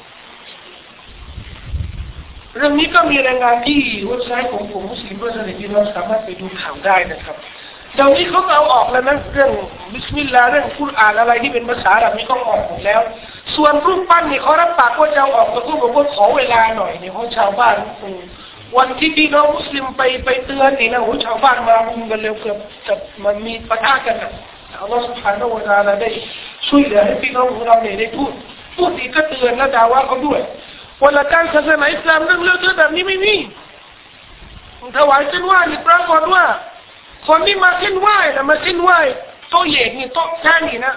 เรื่องนี้ก็มีรายงานที่เว็บไซต์ของผมมุสลิมเพื่อสนิทที่เราสามารถไปดูข่าวได้นะครับเดี๋ยวนี้เขาเอาออกแล้วนะเรื่องบิสมิลลาห์เรื่องกุรอานอะไรที่เป็นภาษาอาหรับนี่ก็ออกหมดแล้วส่วนรูปปั้นนี่เขารับปากว่าจะเอาออกแต่ก็บอกว่าขอเวลาหน่อยเนี่ยเพราะชาวบ้านวันที่พี่น้องมุสลิมไปไปเตือนนี่นะโอ้ชาวบ้านมารุมกันเร็วเกือบจะมันมีปะทะกันนะอัลลอฮฺซุบฮานะฮูวะตะอาลาได้ช่วยเหลือให้พี่น้องของเราเนี่ยได้พูดพูดอีกก็เตือนและด่าว่าเขาด้วยวันละการศาสนาอิสลามเรื่องเรื่องแบบนี้ไม่มีถวายเส้นไหว้นี่ปรากฏว่าคนที่มาเส้นไหว้นะมาเส้นไหว้โต๊ะเย็นนี่โต๊ะแค่นี้นะ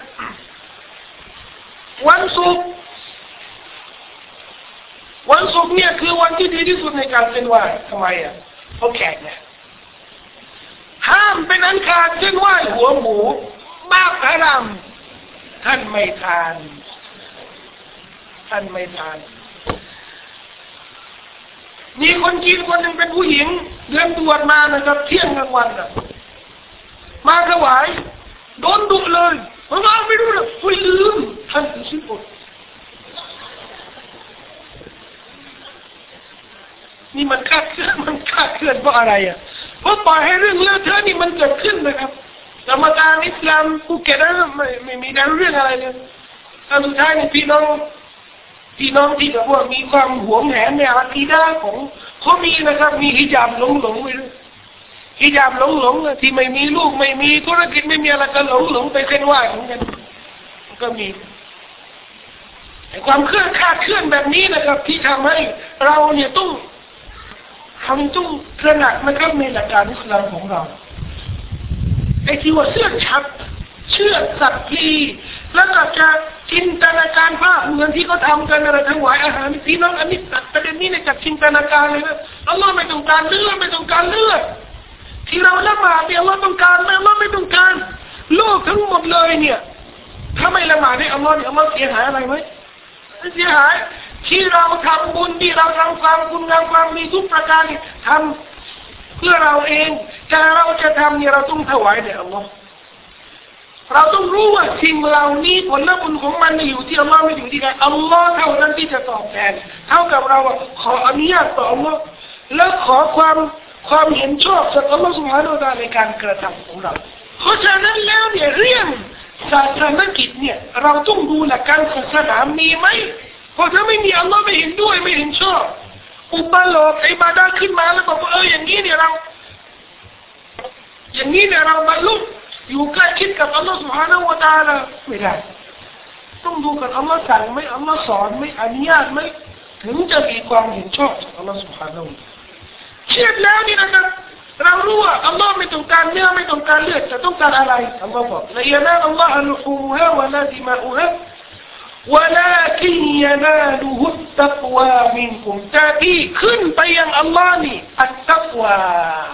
วันศุกร์วันศุกร์เนี่ยคือวันที่ดีที่สุดในการเส้นไหว้ทำไมอ่ะเพราะแขกเนี่ยห้ามเป็นอันขาดเส้นไหว้หัวหมูบ้าพระรามท่านไม่ทานท่านไม่ทานมีคนจีนคนหนึ่งเป็นผู้หญิงเดินตรวจมานะครับเที่ยงกลางวันน่ะมาถวายโดนดุเลยเพราะว่าไม่รู้เลยคุยลืมท่านสิบอดนี่มันคาดเคลื่อนมันคาดเคลื่อนเพราะอะไรอ่ะเพราะปล่อยให้เรื่องเลอะเทอะนี่มันเกิดขึ้นนะครับกรรมการอิสลามภูเก็ตนั้นไม่ไม่มีเรื่องอะไรเลยแล้วสุดท้ายนี่พี่น้องพี่น้องที่แบบว่ามีความหวงแหนในอาคีดะห์ของเขามีนะครับมีฮิญาบหลงหลงไปด้วยฮิญาบหลงหลงที่ไม่มีลูกไม่มีธุรกิจไม่มีอะไรก็หลงหลงไปเส้นไหว้เหมือนกันก็มีแต่ความเคลื่อนคาดเคลื่อนแบบนี้นะครับที่ทำให้เราเนี่ยต้องทำต้องตระหนักนะครับในหลักการอิสลามของเราไอ้ที่ว่าเชื่อชัดเชื่อสัตย์พีแล้วก็จะจินตนาการภาพเหมือนที่เขาทำกันอะไรทั้งหลายอาหารพี่น้องอันนี้ประเด็นนี้ในจัดจินตนาการเลยนะอัลลอฮ์ไม่ต้องการเลือดไม่ต้องการเลือดที่เราละหมาดเนี่ยอัลลอฮ์ต้องการไหมอัลลอฮ์ไม่ต้องการโลกทั้งหมดเลยเนี่ยถ้าไม่ละหมาดเนี่ยอัลลอฮ์เนี่ยอัลลอฮ์เสียหายอะไรไหมเสียหายที่เราทำบุญที่เราทำความคุณงามความดีทุกประการนี่ทำเพื่อเราเองแต่เราจะทำเนี่ยเราต้องถวายแด่อัลลอฮ์เราต้องรู้ว่าสิ่งเหล่านี้ผลบุญของมันอยู่ที่อัลลอฮ์ไม่อยู่ที่ใครอัลลอฮ์เท่านั้นที่จะตอบแทนเท่ากับเราขออนุญาตต่ออัลลอฮ์และขอความความเห็นชอบจากอัลลอฮ์ซุบฮานะฮูวะตะอาลาในการกระทำของเราเพราะฉะนั้นแล้วเนี่ยเรื่องศาสนกิจเนี่ยเราต้องดูหลักการศาสนามีไหมเพราะถ้าไม่มีอัลลอฮ์ไม่เห็นด้วยไม่เห็นชอบอุปโลกอิบาดะห์ขึ้นมาแล้วบอกว่าเอออย่างนี้เนี่ยเราอย่างนี้เนี่ยเราบรรลุอยู่ใกล้ชิดกับอัลลอฮ์ سبحانه และ تعالى ไม่ได้ต้องดูกันอัลลอฮ์สั่งไหมอัลลอฮ์สอนไหมอนุญาตไหมถึงจะมีความเห็นชอบจากอัลลอฮ์ سبحانه เชื่อแล้วนี่นะครับเรารู้ว่าอัลลอฮ์ไม่ต้องการเนื้อไม่ต้องการเลือดจะต้องการอะไรอัลลอฮ์บอกละยานาอัลลอฮ์ลุฮูฮะวะลาดิมาอูฮะวะลากินยานาลุฮุตตักวามินกุมแต่ที่ขึ้นไปยังอัลลอฮ์นี่อัตตักวา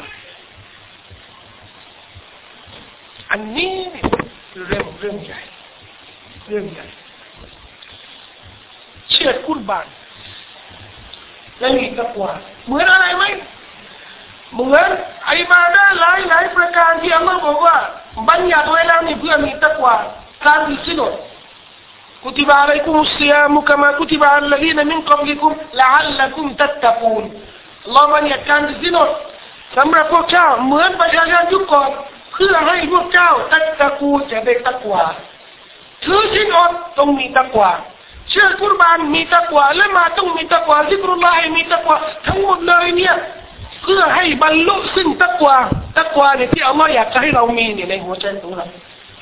อันนี้คือเรื่องเรื่องใหญ่เรื่องใหญ่เชื่อกุรบานและมีตักวาเหมือนอะไรไหมเหมือนอิบาดะห์หลายหลายประการที่อัลลอฮ์บอกว่าบัญญัติไว้แล้วนี่เพื่อมีตักวาการถือศีลอดกุติบะอะลัยกุมุสซิยามุกะมากุติบะอัลลซีนะมินกับลิกุมละอัลลักุมตัตตะกูนอัลลอฮ์บัญญัติการถือศีลอดสำหรับพวกเจ้าเหมือนประชาชนยุคก่อนเพื่อให้พวกเจ้าตักตะกูจะได้ตักวาถือศีลอดต้องมีตักวาเชื่อกุรบานมีตักวาและมาต้องมีตักวาซิกรุลลาฮิมีตักวาทั้งหมดเลยเนี่ยเพื่อให้บรรลุซึ่งตักวาตักวาเนี่ยที่อัลลอฮ์อยากจะให้เรามีเนี่ยในหัวใจของเรา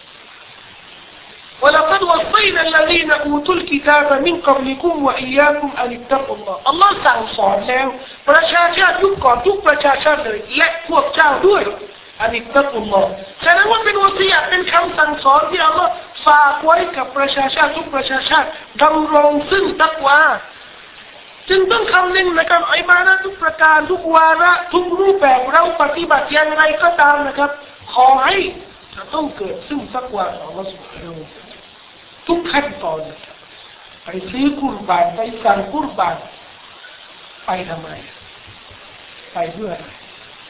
ولقد وصينا الذين أوتوا الكتاب من قبلكم وإياكم أن اتقوا الله อัลลอฮ์สั่งสอนแล้วประชาชาติยุคก่อนทุกประชาชาติเลยและพวกเจ้าด้วยอันนี้ตักอุลลอฮ์แสดงว่าเป็นวะซียะห์เป็นคำสั่งสอนที่อัลลอฮ์ฝากไว้กับประชาชาติทุกประชาชาติดำรงซึ่งตักวาจึงต้องคำนึงนะครับอิบาดะห์ทุกประการทุกวาระทุกรูปแบบเราปฏิบัติอย่างไรก็ตามนะครับขอให้จะต้องเกิดซึ่งตักวาของอัลลอฮ์ซุบฮานะฮูวะตะอาลาทุกขั้นตอนไปซื้อกุรบานไปสั่งกุรบานไปทำไมไปเพื่ออะไร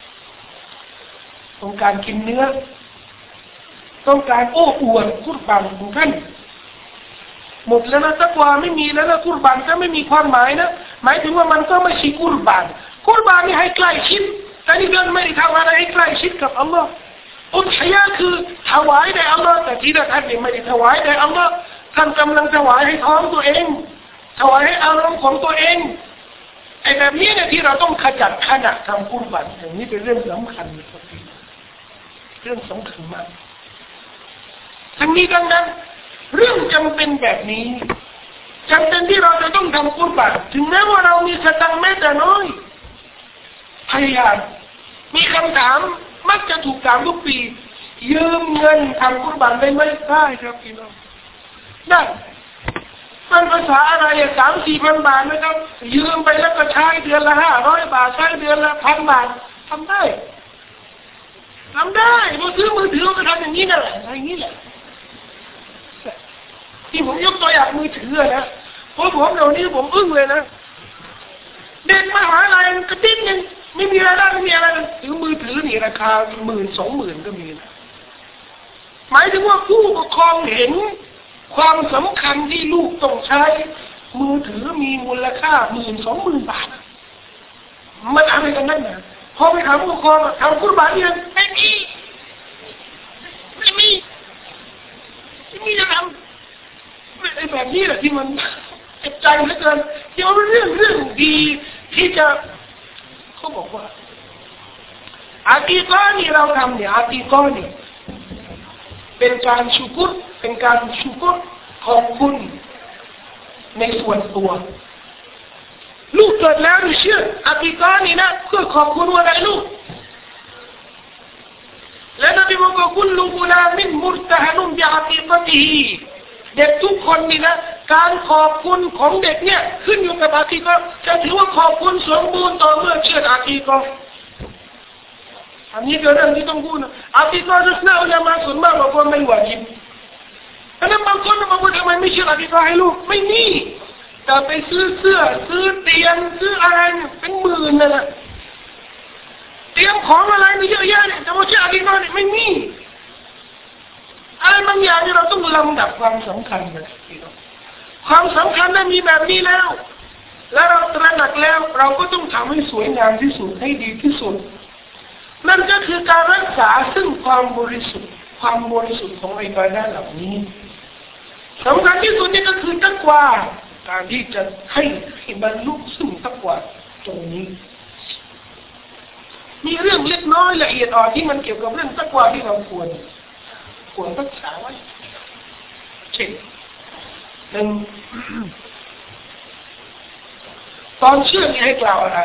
ต้องการกินเนื้อต้องการโอ้อวดกุรบานของท่านหมดแล้วนะตักวาไม่มีแล้วนะกุรบานก็ไม่มีความหมายนะหมายถึงว่ามันก็ไม่ใช่กุรบานกุรบานนี่ให้ใกล้ชิดแต่นี่เดินไม่ได้ทำอะไรให้ใกล้ชิดกับอัลลอฮ์อุทยะคือถวายแด่อัลลอฮ์แต่ที่ท่านไม่ได้ถวายแด่อัลลอฮ์ท่านกำลังถวายให้ท้องตัวเองถวายให้อารมณ์ของตัวเองไอ้แบบนี้เนี่ยที่เราต้องขจัดขณะทำกุรบานอย่างนี้เป็นเรื่องสำคัญนะครับเรื่องสำคัญมากทั้งนี้ดังนั้นเรื่องจำเป็นแบบนี้จำเป็นที่เราจะต้องทำกุรบานถึงแม้ว่าเรามีสตังค์แม้แต่น้อยพยายามมีคำถามมักจะถูกถามทุกปียืมเงินทำกุรบานได้ไหมได้ครับพี่น้องได้มันภาษาอะไรสามสี่พันบาทนะครับยืมไปแล้วก็ใช้เดือนละห้าร้อยบาทใช้เดือนละพันบาททำได้ทำได้เราซื้อมือถือก็ทำอย่างนี้นั่นแหละอย่างนี้แหละที่ผมยกตัวอย่างมือถือนะเพราะผมเดี๋ยวนี้ผมอึ้งเลยนะเด็กมหาลัยกระติ้นนึงไม่มีอะไรไม่มีอะไรถือมือถือนี่ราคาหมื่นสองหมื่นก็มีนะหมายถึงว่าผู้ปกครองเห็นความสำคัญที่ลูกต้องใช้มือถือมีมูลค่าหมื่นสองหมื่นบาทมันอะไรกันนั่นนะพอไปถามผู้ปกครองทำกุรบานยังไม่มีไม่มีไม่มีจะทำไอ้แบบนี้แหละที่มันเจ็บใจเหลือเกินที่ว่าเรื่องเรื่องดีที่จะเขาบอกว่าอากีก้อนนี่เราทำเนี่ยอากีก้อนนี่เป็นการชุกุรเป็นการชุกุรขอบคุณในส่วนตัวลูกเกิดแล้วหรือเชื่ออากีก้อนนี่นะเพื่อขอบคุณว่าอะไรลูกและนบีบอกว่าคุลกุลามินมุรตะฮนุนบิอากีกะติฮิเด็กทุกคนนี่นะการขอบคุณของเด็กเนี่ยขึ้นอยู่กับอากีกะจะถือว่าขอบคุณสมบูรณ์ต่อเมื่อเชื่ออากีกะอันนี้เป็นเรื่องที่ต้องพูดนะอากีกะศาสนาอุลามะส่วนมากบอกว่าไม่วาญิบเพราะนั้นบางคนบอกว่าทำไมไม่เชื่ออากีกะให้ลูกไม่มีแต่ไปซื้อเสื้อซื้อเตียงซื้ออะไรเป็นหมื่นนั่นแหละเตรียมของอะไรนี่เยอะแยะเนี่ยแต่ว่าเชื่ออากีกะเนี่ยไม่มีอะไรบางอย่างที่เราต้องลำดับความสำคัญนะความสำคัญนั้นมีแบบนี้แล้วแล้วเราตระหนักแล้วเราก็ต้องทำให้สวยงามที่สุดให้ดีที่สุดนั่นก็คือการรักษาซึ่งความบริสุทธิ์ความบริสุทธิ์ของอิบาดะห์เหล่านี้สำคัญที่สุดนี่ก็คือตักวาการที่จะให้ให้บรรลุซึ่งตักวาตรงนี้มีเรื่องเล็กน้อยละเอียดอ่อนที่มันเกี่ยวกับเรื่องตักวาที่เราควรควรรักษาไว้เช่นหนึ่งตอนเชื่อนี่ให้กล่าวอะไร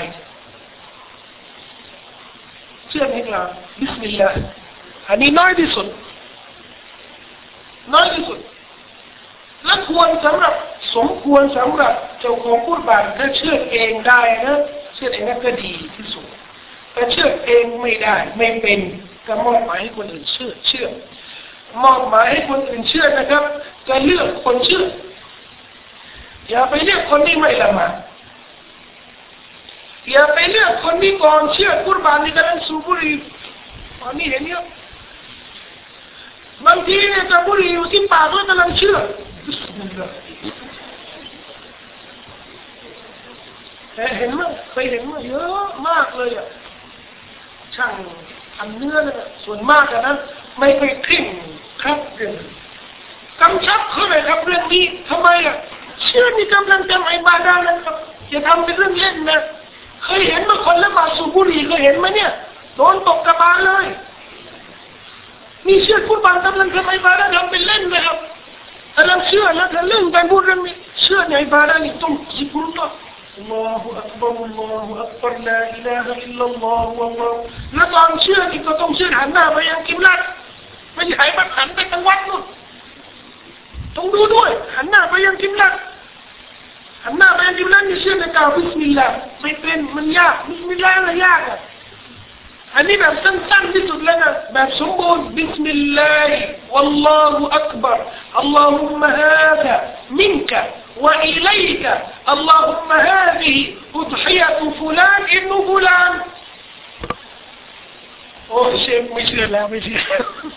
เชื่อให้กล่าวบิสมิลลาห์อันนี้น้อยที่สุดน้อยที่สุดและควรสำหรับสมควรสำหรับเจ้าของกุรบานถ้าเชื่อเองได้นะเชื่อเองก็ดีที่สุดแต่เชื่อเองไม่ได้ไม่เป็นก็มอบหมายให้คนอื่นเชื่อเชื่อมอบหมายให้คนอื่นเชื่อนะครับจะเลือกคนเชื่ออย่าไปเลือกคนที่ไม่ละหมาดอย่าไปเลือกคนที่ก่อนเชื่อกุรบานนี่กำลังสูบบุหรี่ตอนนี้เห็นเยอะบางทีเนี่ยจะบุหรี่อยู่ที่ปากแล้วกำลังเชื่อเห็นไหมเคยเห็นไหมเยอะมากเลยอ่ะช่างทำเนื้อเลยส่วนมากนะไม่ไปเคร่งครับเรื่องกำชับเขาเลยครับเรื่องนี้ทำไมอ่ะเชื่อนี่กำลังทำอิบาดะห์นะครับอย่าทำเป็นเรื่องเล่นนะเคยเห็นเมื่อคนละหมาดสูบบุหรี่เคยเห็นไหมเนี่ยโดนตกกระบาลเลยนี่เชื่อกุรบานกำลังทำอิบาดะห์ทำเป็นเล่นนะครับถ้าเราเชื่อแล้วถ้าเรื่องการพูดเรื่องนี้เชื่อในอิบาดะห์นี่ต้องซิกรุลลอฮ์อัลลอฮุอักบัรอัลลอฮุอักบัรลาอิลาฮะอิลลัลลอฮุอัลลอฮ์แล้วตอนเชื่อนี่ก็ต้องเชื่อหันหน้าไปยังกิบละห์ไม่ใช่หันหันไปทางวัดนู่นต้องดูด้วยหันหน้าไปยังกิบละห์หันหน้าไปยังกิบละห์นี่เชื่อในกล่าวบิสมิลลาห์ไม่เป็นมันยากบิสมิลลาห์อะไรยากอ่ะอันนี้แบบสั้นๆที่สุดแล้วนะแบบสมบูรณ์บิสมิลลาฮิวัลลอฮุอักบัรอัลลอฮุมมะฮาซามินกะวะอิลัยกะอัลลอฮุมมะฮาซิฮิอุฎฮิยะตุฟุลานอิบนุฟุลานโอ้เชฟไม่เชื่อแล้วไม่เชื่อ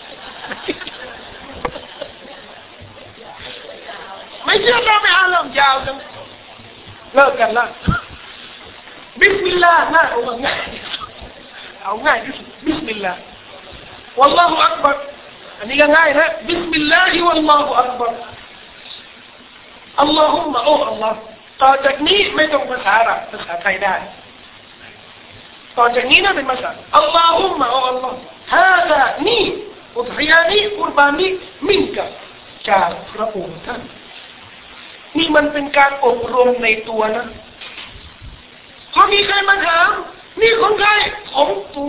ไม่เชื่อแล้วไม่เอาแล้วยาวจังเลิกกันละบิสมิลลาห์น่าเอาง่ายเอาง่ายที่สุดบิสมิลลาห์วัลลอฮุอักบัรอันนี้ก็ง่ายนะบิสมิลลาฮิวัลลอฮุอักบัรอัลลอฮุมะโอ้อัลลอฮ์ต่อจากนี้ไม่ต้องภาษาอาหรับภาษาไทยได้ต่อจากนี้นะเป็นภาษาอัลลอฮุมะโอ้อัลลอฮ์ฮาซานี่อุฎฮิยะนี้กุรบานนี้มินกะจากพระองค์ท่านนี่มันเป็นการอบรมในตัวนะพอมีใครมาถามนี่ของใครของกู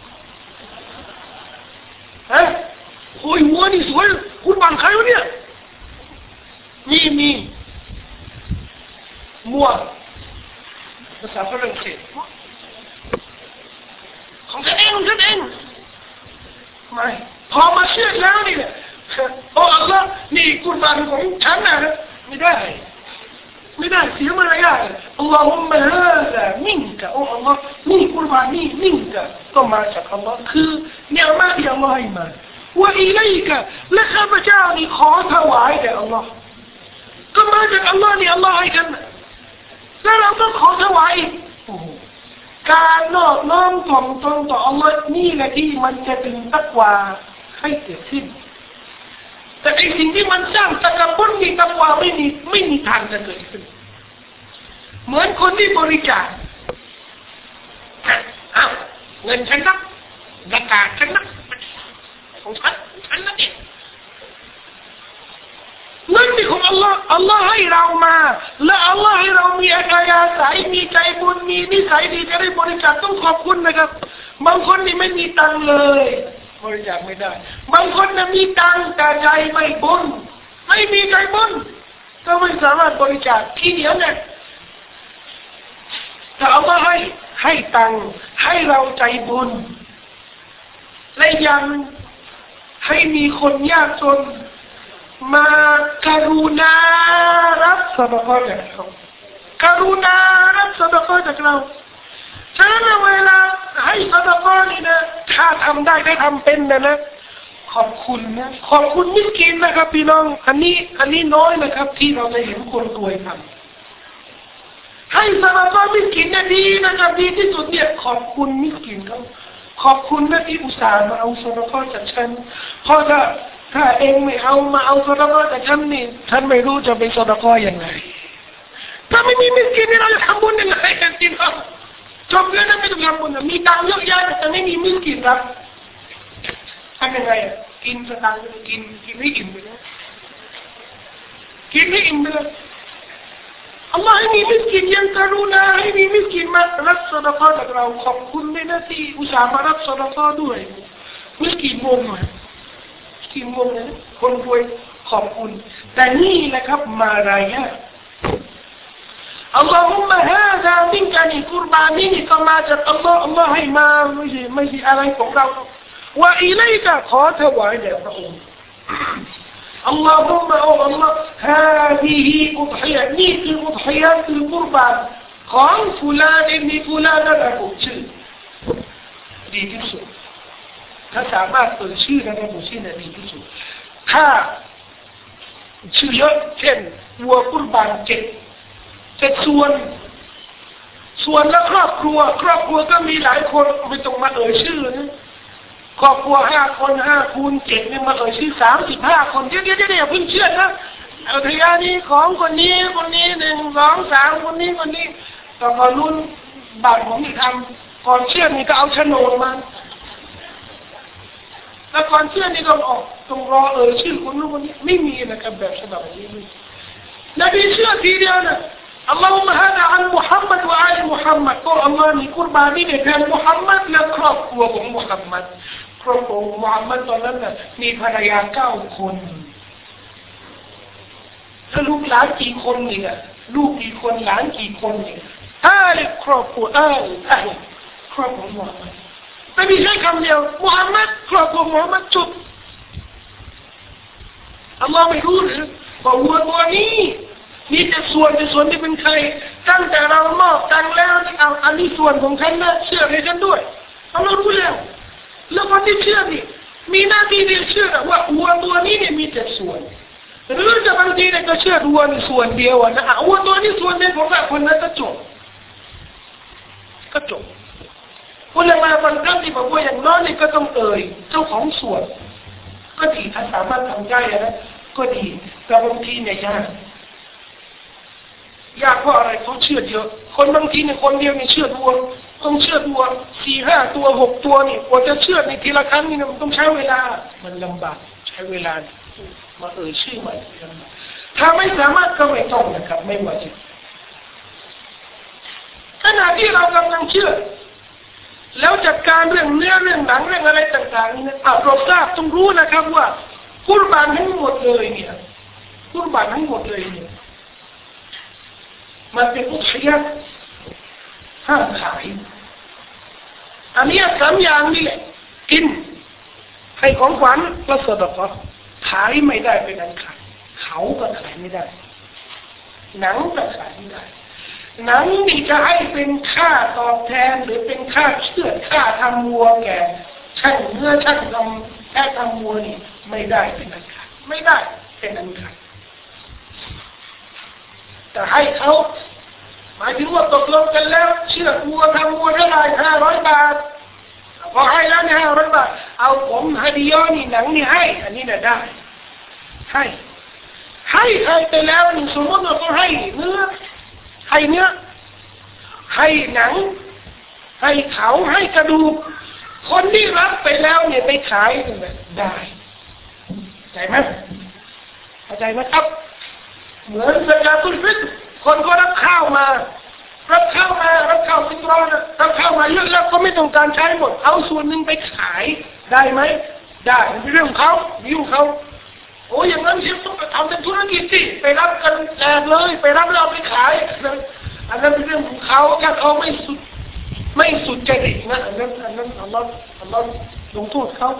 ฮะโอ้ยวัวนี่สวยคุณบังใครวะเนี่ยมีมีมัวภาษาฝรั่งเศสของฉันเองของฉันเองไม่พอมาเชื่อแล้วนี่เนี่ยโอ้อัลลอฮ์นี่คุณบังของฉันนะไม่ได้ไม่ได้เสียมารยาทอัลลอฮุมมะฮาซามินกะโอ้อัลลอฮ์นี่กุรบานนี่มินกะก็มาจากอัลลอฮ์คือเนืมาที่อัลลอฮ์ให้มาวะอิลัยกะและข้าพเจ้านี่ขอถวายแด่อัลลอฮ์ก็มาจากอัลลอฮ์นี่อัลลอฮ์ให้กันแล้วเราต้องขอถวายโอ้การนอบน้อมถ่อมตนต่ออัลลอฮ์นี่แหละที่มันจะถึงตักวาให้เกิดขึ้นแต่ไอ้สิ่งที่มันสร้างตะกบุญมีตะวาไม่มีไม่มีทางจะเกิดขึ้นเหมือนคนที่บริจาคอ้าวเงินฉันนักประกาศฉันนักของฉันฉันนักเองเงินนี่ของอัลลอฮ์อัลลอฮ์ให้เรามาและอัลลอฮ์ให้เรามีอัธยาศัยมีใจบุญมีนิสัยดีจะได้บริจาคต้องขอบคุณนะครับบางคนนี่ไม่มีตังค์เลยบริจาคไม่ได้บางคนนะมีตังค์แต่ใจไม่บุญไม่มีใจบุญก็ไม่สามารถบริจาคที่เดียวเนี่ยถ้าเอามาให้ให้ตังค์ให้เราใจบุญและยังให้มีคนยากจนมาการุณารับสดกจากเราการุณารับสดกจากเราฉะนั้นเวลาให้สดกนี่นะถ้าทำได้ได้ทำเป็นนะนะขอบคุณนะขอบคุณมิสกินนะครับพี่น้องอันนี้อันนี้น้อยนะครับที่เราจะเห็นคนรวยทำให้สดกมิสกินเนี่ยดีนะครับดีที่สุดเนี่ยขอบคุณมิสกินเขาขอบคุณนะที่อุตส่าห์มาเอาสดกจากฉันเพราะถ้าถ้าเองไม่เอามาเอาสดกจากฉันนี่ฉันไม่รู้จะเป็นสดกยังไงถ้าไม่มีมิสกินนี่เราจะทำบุญยังไงกันพี่น้องจบแล้วนะไม่ต้องทำบุญมีตังค์เยอะแยะแต่ไม่มีมิสกินครับทำยังไงอ่ะกินสตังค์กินกินให้อิ่มไปเลยกินให้อิ่มไปเลยอัลลอฮ์ให้มีมิสกินยังกรุณาให้มีมิสกินมารับสดกจากเราขอบคุณด้วยนะที่อุตส่าห์มารับสดกด้วยมิสกินงงเลยกินงงเลยคนรวยขอบคุณแต่นี่แหละครับมารายาทอัลลอฮุมะฮาซามินกะนี่กุรบานนี่ก็มาจากอัลลอฮ์อัลลอฮ์ให้มาไม่ใช่ไม่ใช่อะไรของเราวะอิลัยกะขอถวายแด่พระองค์อัลลอฮุมะโอ้อัลลอฮ์ฮาซิฮิอุฎฮิยะนี่คืออุฎฮิยะคือกุรบานของฟุลานอิบนุฟุลานระบุชื่อดีที่สุดถ้าสามารถเอ่ยชื่อและระบุชื่อเนี่ยดีที่สุดถ้าชื่อเยอะเช่นวัวกุรบานเจ็ดเจ็ดส่วนส่วนและครอบครัวครอบครัวก็มีหลายคนไม่ต้องมาเอ่ยชื่อนะครอบครัวห้าคนห้าคูณเจ็ดเนี่ยมาเอ่ยชื่อสามสิบห้าคนเดี๋ยวเดี๋ยวเดี๋ยวเพิ่งเชื่อนะเอาทยานี้ของคนนี้คนนี้หนึ่งสองสามคนนี้คนนี้แต่พอรุ่นบาทผมนี่ทำก่อนเชื่อนี่ก็เอาโฉนดมาแล้วก่อนเชื่อนี่ก็ออกต้องรอเอ่ยชื่อคนนู้นคนนี้ไม่มีนะครับแบบฉบับนี้นบีเชื่อทีเดียวนะอัลลอฮุมะฮะดะอันมุฮัมมัดวะอาลีมุฮัมมัดก็อัลลอฮ์นี่กุรบานีเนี่ยแทนมุฮัมมัดและครอบครัวของมุฮัมมัดครอบครัวของมุฮัมมัดตอนนั้นน่ะมีภรรยาเก้าคนแล้วลูกหลานกี่คนเนี่ยลูกกี่คนหลานกี่คนเนี่ยอาลีครอบครัวอาลีอาลีครอบครัวมุฮัมมัดไม่มีแค่คำเดียวมุฮัมมัดครอบครัวมุฮัมมัดจบอัลลอฮ์ไม่รู้หรือว่าวัวตัวนี้มีแต่ส่วนแต่ส่วนที่เป็นใครตั้งแต่เรามอบตังแล้วเอาอันนี้ส่วนของฉันนะเชื่อให้ฉันด้วยเรารู้แล้วแล้วคนที่เชื่อนี่มีหน้าที่เดียวเชื่อว่าวัวตัวนี้เนี่ยมีแต่ส่วนหรือจะบางทีเนี่ยก็เชื่อวัวในส่วนเดียวนะอ่ะวัวตัวนี้ส่วนเป็นของคนนั้นก็จบก็จบคนละมาบางครั้งที่บอกว่าอย่างน้อยนี่ก็ต้องเอ่ยเจ้าของส่วนก็ดีถ้าสามารถทำได้นะก็ดีแต่บางทีเนี่ยยากยากเพราะอะไรเขาเชื่อเยอะคนบางทีเนี่ยคนเดียวเนี่ยเชื่อวัวต้องเชื่อวัวสี่ห้าตัวหกตัวนี่กว่าจะเชื่อในทีละครั้งนี่มันต้องใช้เวลามันลำบากใช้เวลามาเอ่ยชื่อใหม่ถ้าไม่สามารถก็ไม่ต้องนะครับไม่ว่าจะขณะที่เรากำลังเชื่อแล้วจัดการเรื่องเนื้อเรื่องหนังเรื่องอะไรต่างๆนี่นะเราทราบต้องรู้นะครับว่ากุรบานทั้งหมดเลยเนี่ยกุรบานทั้งหมดเลยเนี่ยมันเป็นอุทยานห้ามขายอันนี้สามอย่างนี่แหละกินให้ของขวัญและสดก็ขายไม่ได้เป็นอันขาดเขาก็ขายไม่ได้หนังก็ขายไม่ได้หนังนี่จะให้เป็นค่าตอบแทนหรือเป็นค่าเชื่อค่าทำวัวแก่ช่างเนื้อช่างทำแค่ทำวัวนี่ไม่ได้เป็นอันขาดไม่ได้เป็นอันขาดแต่ให้เขาหมายถึงว่าตกลงกันแล้วเชื่อวัวทำวัวเท่าไรห้าร้อยบาทพอให้แล้วเนี่ยห้าร้อยบาทเอาผมฮะดิยอนี่หนังนี่ให้อันนี้เนี่ยได้ให้ให้ให้ไปแล้วนี่สมมติว่าเขาให้เนื้อให้เนื้อให้หนังให้เขาให้กระดูกคนที่รับไปแล้วเนี่ยไปขายได้เข้าใจไหมเข้าใจไหมครับเหมือนซะกาตุลฟิตรคนก็รับข้าวมารับข้าวมารับข้าวฟิตรนะรับข้าวมาเยอะแล้วก็ไม่ต้องการใช้หมดเอาส่วนหนึ่งไปขายได้ไหมได้เป็นเรื่องเขายุ่งเขาโอ้อย่างนั้นเชฟต้องไปทำเป็นธุรกิจสิไปรับกันแจกเลยไปรับแล้วเอาไปขายอันนั้นเป็นเรื่องของเขาถ้าเขาไม่สุดไม่สุดจริตนะอันนั้นอันนั้นอัลลอฮ์อัลลอฮ์ลงโทษเขา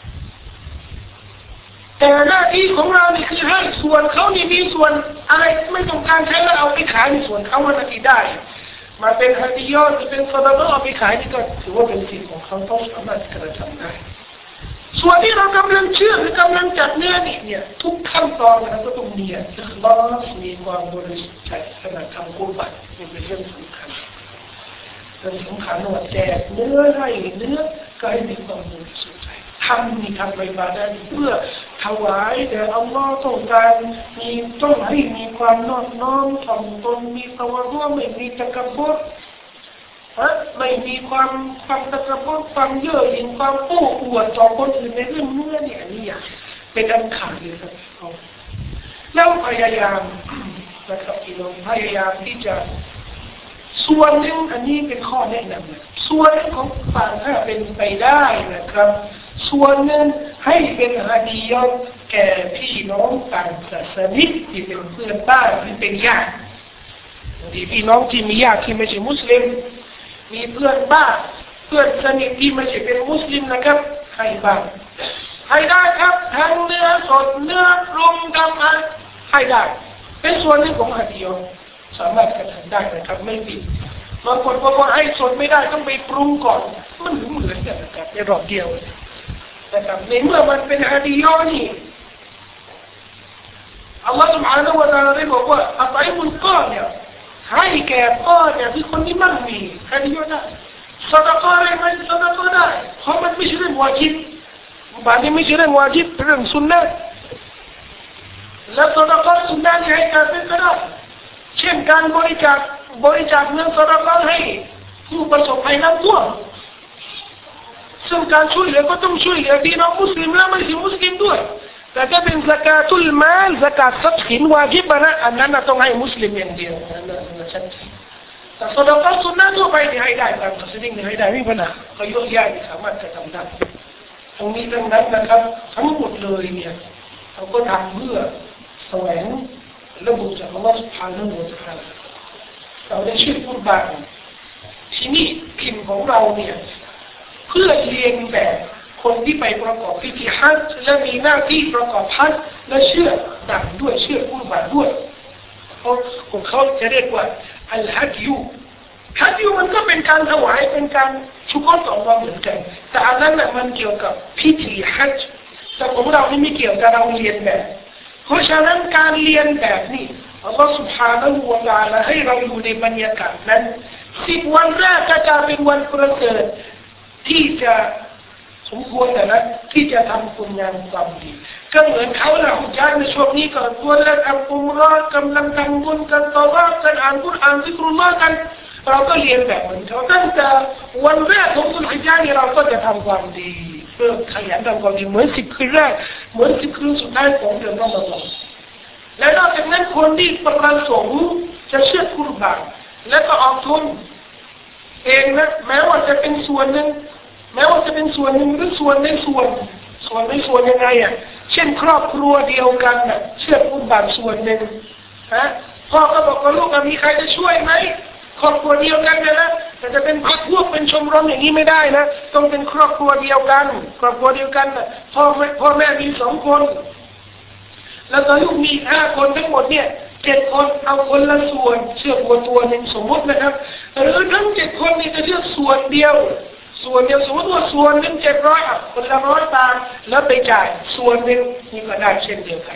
แต่หน้าที่ของเรานี่คือให้ส่วนเขานี่มีส่วนอะไรไม่ต้องการใช้แล้วเอาไปขายในส่วนเขาหน้าที่ได้มาเป็นฮะดิยอหรือเป็นซะดะกะห์เอาไปขายนี่ก็ถือว่าเป็นสิทธิ์ของเขาต้องสามารถกระทำได้ส่วนที่เรากำลังเชื่อหรือกำลังจัดเนื้อนี่เนี่ยทุกขั้นตอนเราก็ต้องมีอิคลาสมีความบริสุทธิ์ใจขณะทำกุรบานนี่เป็นเรื่องสำคัญเรื่องสำคัญว่าแจกเนื้อให้เนื้อก็ให้มีความบริสุทธิ์ใจทำนี่ทำไปมาได้เพื่อถวายแต่อัลลอฮ์ต้องการมีต้องให้มีความนอบน้อมถ่อมตนมีตะวะรุไม่มีตะกบุรฮะไม่มีความความตะกบุรความเย่อหยิ่งความโอ้อวดต่อคนอื่นในเรื่องเนื้อเนี่ยนี่อย่างเป็นอันขาดเลยครับเขาแล้วพยายามนะครับพี่น้องพยายามที่จะส่วนหนึ่งอันนี้เป็นข้อแนะนำนะส่วนของฝั่งถ้าเป็นไปได้นะครับส่วนหนึ่งให้เป็นฮะดียะห์แก่พี่น้องต่างศาสนาที่เป็นเพื่อนบ้านหรือเป็นญาติที่พี่น้องที่มีญาติที่ไม่ใช่มุสลิมมีเพื่อนบ้านเพื่อนสนิทที่ไม่ใช่เป็นมุสลิมนะครับให้บ้างให้ได้ครับทั้งเนื้อสดเนื้อปรุงทำอะไรให้ได้เป็นส่วนหนึ่งของฮะดียะห์สามารถกระทำได้นะครับไม่ผิดบางคนบอกว่าให้สดไม่ได้ต้องไปปรุงก่อนมันเหมือนกันนะครับในรอบเดียวนะครับในเมื่อมันเป็นฮะดียะห์นี่อัลลอฮฺ سبحانه และ تعالى ได้บอกว่าอัตอิมุลกอเนี่ยให้แก่พ่อเนี่ยคือคนที่มั่งมีฮะดียะห์ได้ซะดะกอได้ไหมซะดะกอได้เพราะมันไม่ใช่เรื่องวาญิบบาปนี้ไม่ใช่เรื่องวาญิบเรื่องสุนนะแล้วซอดาก็สุนนะให้การเป็นก็ได้เช่นการบริจาคบริจาคเงินซอดาก็ให้ผู้ประสบภัยน้ำท่วมซึ่งการช่วยเหลือก็ต้องช่วยเหลือพี่น้องมุสลิมและไม่ใช่มุสลิมด้วยแต่ถ้าเป็นซะกาตุลมาลซะกาตทรัพย์สินวาญิบนะอันนั้นต้องให้มุสลิมอย่างเดียวนะฉันแต่ซอดาก็สุนนะทั่วไปนี่ให้ได้ตามศาสนานี่ให้ได้ไม่ปัญหาก็เยอะแยะสามารถจะทำได้ทั้งนี้ทั้งนั้นนะครับทั้งหมดเลยเนี่ยเราก็ทำเพื่อแสวงระบุจากอัลลอฮฺ سبحانه และ تعالى เราได้ชื่อกุรบานที่นี่พิมพ์ของเราเนี่ยเพื่อเรียนแบบคนที่ไปประกอบพิธีฮัจญ์และมีหน้าที่ประกอบฮัจญ์และเชื่อดังด้วยเชื่อกุรบานด้วยเพราะของเขาจะเรียกว่าอัลฮัจยูฮัจยูมันก็เป็นการถวายเป็นการชุกรต่อAllahเหมือนกันแต่อันนั้นน่ะมันเกี่ยวกับพิธีฮัจญ์แต่ของเรานี่ไม่เกี่ยวกับเราเรียนแบบเพราะฉะนั้นการเรียนแบบนี้อัลลอฮฺ سبحانه และ تعالى ให้เราอยู่ในบรรยากาศนั้นสิบวันแรกก็จะเป็นวันประเสริฐที่จะสมควรนะที่จะทำคุณงามความดีก็เหมือนเขาละอุจารในช่วงนี้ก็ตัวแรกอัลกุมรอกำลังทำบุญกันต่อว่ากันอ่านกุรอานซิกรุลลอฮ์กันเราก็เรียนแบบเหมือนเขาตั้งแต่วันแรกของสุลฮิจญะห์เราก็จะทำความดีเพื่อขยันทำความดีเหมือนสิบคืนแรกเหมือนสิบคืนสุดท้ายของเดือนรอมฎอนและนอกจากนั้นคนที่ประสงค์จะเชื่อกุรบานและก็ออกทุนเองนะแม้ว่าจะเป็นส่วนหนึ่งแม้ว่าจะเป็นส่วนหนึ่งหรือส่วนในส่วนส่วนในส่วนยังไงอ่ะเช่นครอบครัวเดียวกันน่ะเชื่อกุรบานส่วนหนึ่งฮะพ่อก็บอกว่าลูกมีใครจะช่วยไหมครอบครัวเดียวกันนะแต่จะเป็นพรรคพวกเป็นชมรมอย่างนี้ไม่ได้นะต้องเป็นครอบครัวเดียวกันครอบครัวเดียวกันนะพ่อแม่พ่อแม่มีสองคนแล้วก็ลูกมีห้าคนทั้งหมดเนี่ยเจ็ดคนเอาคนละส่วนเชื่อตัวตัวหนึ่งสมมตินะครับหรือทั้งเจ็ดคนนี่จะเชื่อส่วนเดียวส่วนเดียวสมมติว่าส่วนหนึ่งเจ็ดร้อยอ่ะคนละร้อยบาทแล้วไปจ่ายส่วนหนึ่งนี่ก็ได้เช่นเดียวกัน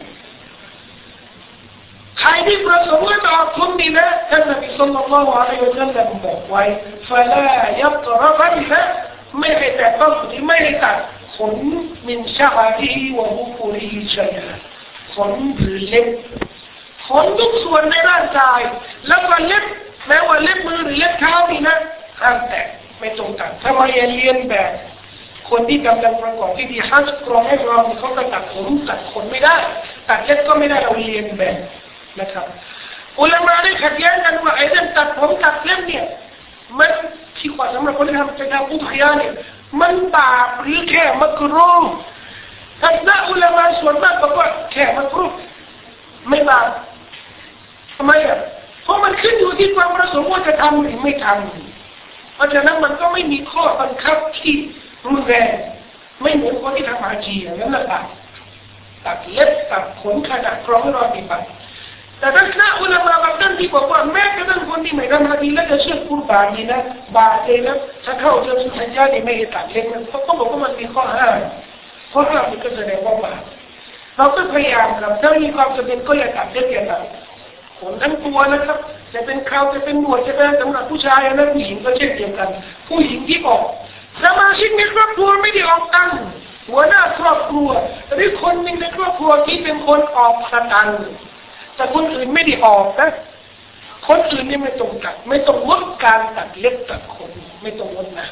ใครที่ประสงค์ว่าจะออกทุนนี่นะท่านนบีศ็อลลัลลอฮุอะลัยฮิวะซัลลัมบอกไว้ฟะลายัตรบันนะไม่ให้แตะต้องหรือไม่ให้ตัดขนมินชะอรีวะบุคุรีชัยอะขนหรือเล็บขนทุกส่วนในร่างกายแล้วก็เล็บแม้ว่าเล็บมือหรือเล็บเท้านี่นะห้ามแตะไม่ตรงกันถ้ามาเรียนแบบคนที่กำลังประกอบพิธีฮัจญ์กรองให้เราเขาจะตัดผมตัดขนไม่ได้ตัดเล็บก็ไม่ได้เราเรียนแบบนะครับอุลามะได้ขัดแย้งกันว่าไอ้เรื่องตัดผมตัดเล็บเนี่ยมันที่ขวาสำหรับคนที่ทำจะทำอุทยานเนี่ยมันบาปหรือแค่มักรุฮ์ท่านละอุลามะส่วนมากบอกว่าแค่มักรุฮ์ไม่บาปทำไมอ่ะเพราะมันขึ้นอยู่ที่ความประสงค์ว่าจะทำหรือไม่ทำเพราะฉะนั้นมันก็ไม่มีข้อบังคับที่รุนแรงไม่เหมือนคนที่ทำอาชีพอย่างนั้นละบาปตัดเล็บตัดขนขนาดครองให้รอดดีไปแต่ถ้าคณะอุลามะบางท่านที่บอกว่าแม้กระทั่งคนที่ไม่ทำฮะดีและจะเชื่อกุรบานนี่นะบาปเลยนะถ้าเข้าเรื่องสุนัขญาติไม่ให้ตัดเล็บนะเขาก็บอกว่ามันมีข้อห้ามข้อห้ามมันก็แสดงว่าบาปเราก็พยายามครับถ้ามีความจำเป็นก็อย่าตัดเล็บอย่าตัดขนทั้งตัวนะครับจะเป็นคราวจะเป็นหนวดจะเป็นสำหรับผู้ชายนะผู้หญิงก็เช่นเดียวกันผู้หญิงที่ออกสมาชิกในครอบครัวไม่ได้ออกตังค์หัวหน้าครอบครัวหรือคนหนึ่งในครอบครัวที่เป็นคนออกสตังค์แต่คนอื่นไม่ได้ออกนะคนอื่นนี่ไม่ต้องตัดไม่ต้องลดการตัดเล็บตัดขนไม่ต้องลดนะ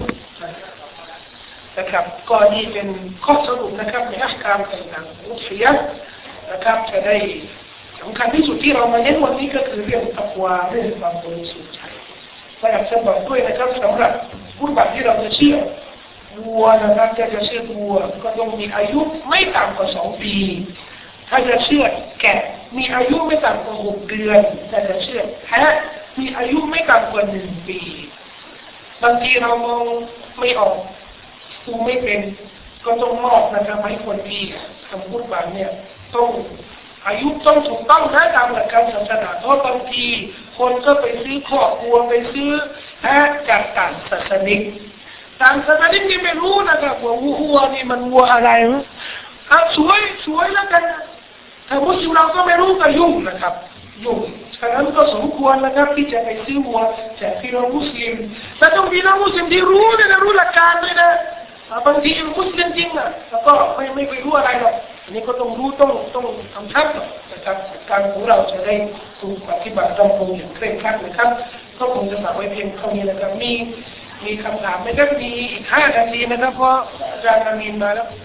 นะครับก็นี่เป็นข้อสรุปนะครับในอักการต่างๆของเสียนะครับจะได้สำคัญที่สุดที่เรามาเน้นวันนี้ก็คือเรื่องตักวาเรื่องความบริสุทธิ์ใจและอยากจะบอกด้วยนะครับสำหรับผู้บัตรที่เราจะเชื่อวัวนะครับจะจะเชื่อวัวก็ต้องมีอายุไม่ต่ำกว่าสองปีถ้าจะเชื่อแกะมีอายุไม่ต่ำกว่าหกเดือนถ้าจะเชื่อแพะมีอายุไม่ต่ำกว่าหนึ่งปีบางทีเรามองไม่ออกดูไม่เป็นก็ต้องมอบนะครับให้คนที่ทำพูดแบบเนี่ยต้องอายุต้องถูกต้องนะตามหลักการศาสนาเพราะบางทีคนก็ไปซื้อครอบครัวไปซื้อแพะจากต่างศาสนิกต่างศาสนิกนี่ไม่รู้นะครับว่าวัวนี่มันวัวอะไรอ่ะสวยสวยแล้วกันถ้ามุสลิมเราก็ไม่รู้ก็ยุ่งนะครับยุ่งฉะนั้นก็สมควรนะครับที่จะไปซื้อวัวจากพี่น้องมุสลิมแต่ต้องพี่น้องมุสลิมที่รู้นะรู้หลักการด้วยนะบางทีมุสลิมจริงอ่ะแล้วก็ไม่ไม่ไปรู้อะไรหรอกอันนี้ก็ต้องรู้ต้องต้องทำชัดนะครับการของเราจะได้ถูกปฏิบัติตามคงอย่างเคร่งครัดนะครับก็คงจะฝากไว้เพียงเท่านี้นะครับมีมีคำถามไหมครับมีอีกห้านาทีนะครับเพราะอาจารย์อามีนมาแล้ว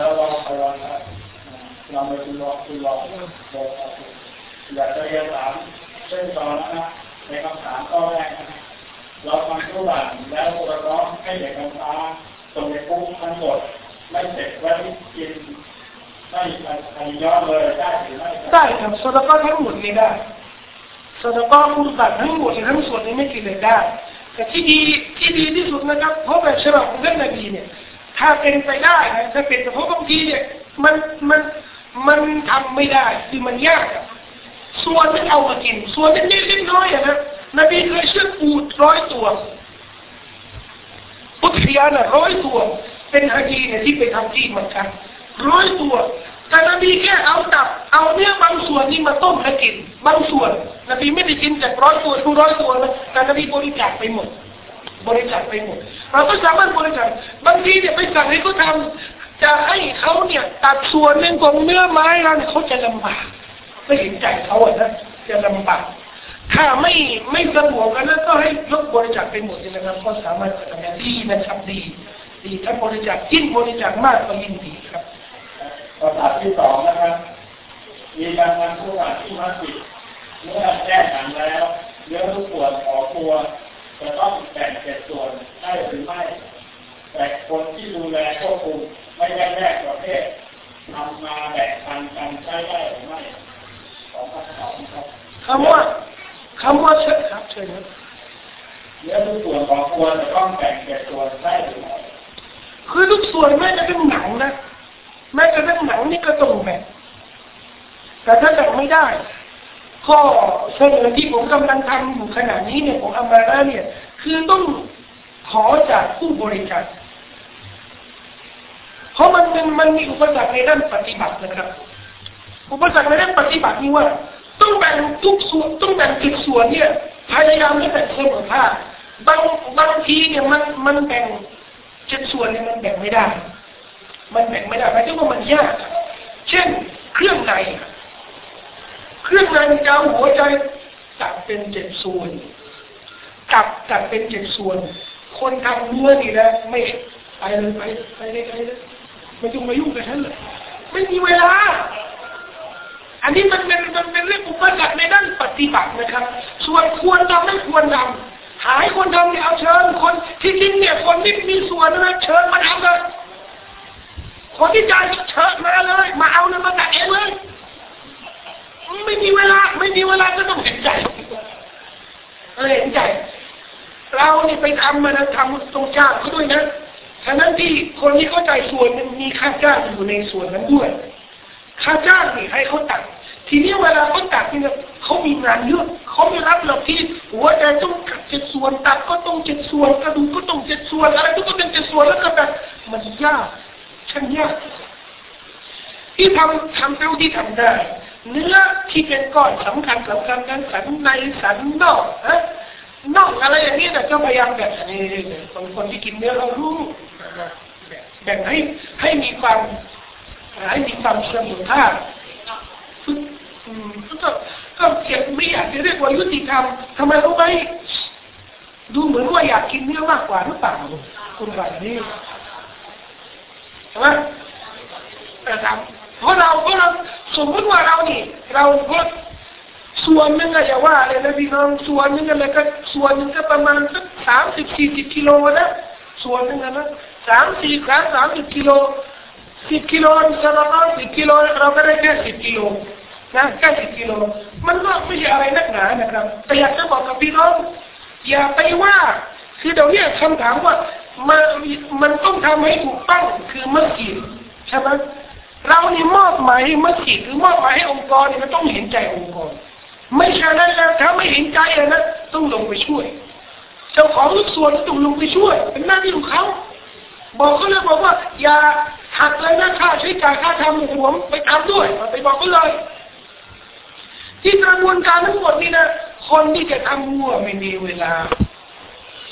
เราไม่รู้ว่าคือเราอยากจะเรียนถามเช่นตอนนั้นในคำถามข้อแรกนะเราทำทุกอย่างแล้วเราร้องให้เด็กกำพร้าตรงในคุกทั้งหมดไม่เสร็จไว้กินไม่ใครย้อนเลยได้หรือไม่ได้ครับสดก็ทั้งหมดนี้ได้สดก็มุสลิมทั้งหมดทั้งส่วนนี้ไม่กินเลยได้แต่ที่ดีที่ดีที่สุดนะครับเพราะแบบฉบับของท่านนบีเนี่ยถ้าเป็นไปได้นะถ้าเป็นเพราะบางทีเนี่ยมันมันมันทำไม่ได้คือมันยากส่วนที่เอามากินส่วนที่เล็กน้อยอะนะนบีเคยเชื่ออูฐร้อยตัวอุทยานร้อยตัวเป็นฮะดีเนี่ยที่ไปทำที่มักกะร้อยตัวแต่นบีแค่เอาตับเอาเนื้อบางส่วนนี้มาต้มและกินบางส่วนนบีไม่ได้กินจากร้อยตัวทุกร้อยตัวนะแต่นบีบริจาคไปหมดบริจาคไปหมดเราก็สามารถบริจาคบางทีเนี่ยไปสั่งให้เขาทำจะให้เขาเนี่ยตัดส่วนหนึ่งของเนื้อไม้เราเนี่ยเขาจะลำบากไม่เห็นใจเขาอ่ะนะจะลำบากถ้าไม่ไม่สะดวกกันแล้วก็ให้ยกบริจาคไปหมดเลยนะครับก็สามารถทำได้ดีนะครับดีดีถ้าบริจาคยิ่งบริจาคมากก็ยิ่งดีครับคำถามที่สองนะครับมีการทำธุรกิจที่มัสยิดเมื่อแจ้งกันแล้วเรื่องทุกส่วนของครัวจะต้องแบ่งเจ็ดส่วนได้หรือไม่แต่คนที่ดูแลควบคุมไม่ได้แยกประเภททำมาแบ่งปันกันใช้ได้หรือไม่ของคำถามครับคำว่าคำว่าเชิญครับเชิญครับเรื่องทุกส่วนของครัวจะต้องแบ่งเจ็ดส่วนได้หรือไม่คือทุกส่วนแม้จะเป็นหนังนะแม้จะเป็นหนังนี่ก็ต้องแบ่งแต่ถ้าแบ่งไม่ได้ข้อเสนอที่ผมกำลังทำอยู่ขณะนี้เนี่ยผมเอามาแล้วเนี่ยคือต้องขอจากผู้บริจาคเพราะมันมันมันมีอุปสรรคในด้านปฏิบัตินะครับอุปสรรคในด้านปฏิบัตินี่ว่าต้องแบ่งทุกส่วนต้องแบ่งทุกส่วนเนี่ยพยายามให้แบ่งเสมอภาคบางบางทีเนี่ยมันมันแบ่งเจ็ดส่วนเนี่ยมันแบ่งไม่ได้มันแบ่งไม่ได้หมายถึงว่ามันยากเช่นเครื่องในเครื่องในมันจะหัวใจตัดเป็นเจ็ดส่วนตับตัดเป็นเจ็ดส่วนคนทำเนื้อนี่นะไม่ไปเลยไปไปเลยไปเลยไม่ต้องมายุ่งกับฉันเลยไม่มีเวลาอันนี้มันเป็นมันเป็นเรื่องอุปสรรคในด้านปฏิบัตินะครับส่วนควรทำไม่ควรทำหายคนทำเนี่ยเอาเชิญคนที่จริงเนี่ยคนที่มีส่วนนะเชิญมาทำเลยคนที่จ่ายเชิญมาเลยมาเอาเนี่ยมาตัดเองเลยไม่มีเวลาไม่มีเวลาก็ต้องเห็นใจเออเห็นใจเรานี่ไปทำมานะทำตรงจ้างเขาด้วยนะฉะนั้นที่คนที่เข้าใจส่วนมันมีค่าจ้างอยู่ในส่วนนั้นด้วยค่าจ้างนี่ให้เขาตัดทีนี้เวลาเขาตัดเนี่ยเขามีงานเยอะเขาไม่รับหรอกที่หัวใจต้องเจ็ดส่วนตัดก็ต้องเจ็ดส่วนกระดูกก็ต้องเจ็ดส่วนอะไรก็ต้องเป็นเจ็ดส่วนแล้วก็แบบมันยากช่างยากที่ทำทำเท่าที่ทำได้เนื้อที่เป็นก้อนสำคัญสำคัญทั้งสันในสันนอกฮะนอกอะไรอย่างนี้แต่ก็พยายามแบบนี้บางคนที่กินเนื้อเรารู้แบ่งให้ให้มีความให้มีความเสมอภาคก็ก็เขียนไม่อยากจะเรียกว่ายุติธรรมทำไมรู้ไหมดูเหมือนว่าอยากกินเนื้อมากกว่าหรือเปล่าคุณแบบนี้ใช่ไหมแต่ทำเพราะเราเพราะเราสมมติว่าเรานี่เราเพราะส่วนนึงอะอย่าว่าเลยนะพี่น้องส่วนนึงอะไรก็ส่วนนึงก็ประมาณสักสามสิบสี่สิบกิโลนะส่วนนึงนะสามสี่ครั้งสามสิบกิโลสิบกิโลสำหรับเราสิบกิโลเราก็ได้แค่สิบกิโลนะแค่สิบกิโลมันก็ไม่ใช่อะไรนักหนานะครับแต่อยากจะบอกกับพี่น้องอย่าไปว่าคือเดี๋ยวนี้คำถามว่ามันมันต้องทำให้ถูกต้องคือมัสยิดใช่ไหมเรานี่มอบหมายให้มัสยิดหรือมอบหมายให้องค์กรนี่มันต้องเห็นใจองค์กรไม่ใช่นั้นแล้วถ้าไม่เห็นใจนะต้องลงไปช่วยเจ้าของทุกส่วนต้องลงไปช่วยเป็นหน้าที่ของเขาบอกเขาเลยบอกว่าอย่าหักเลยนะค่าใช้จ่ายค่าทำผมไปทำด้วยไปบอกเขาเลยที่กระบวนการทั้งหมดนี่นะคนที่จะทำวัวไม่มีเวลา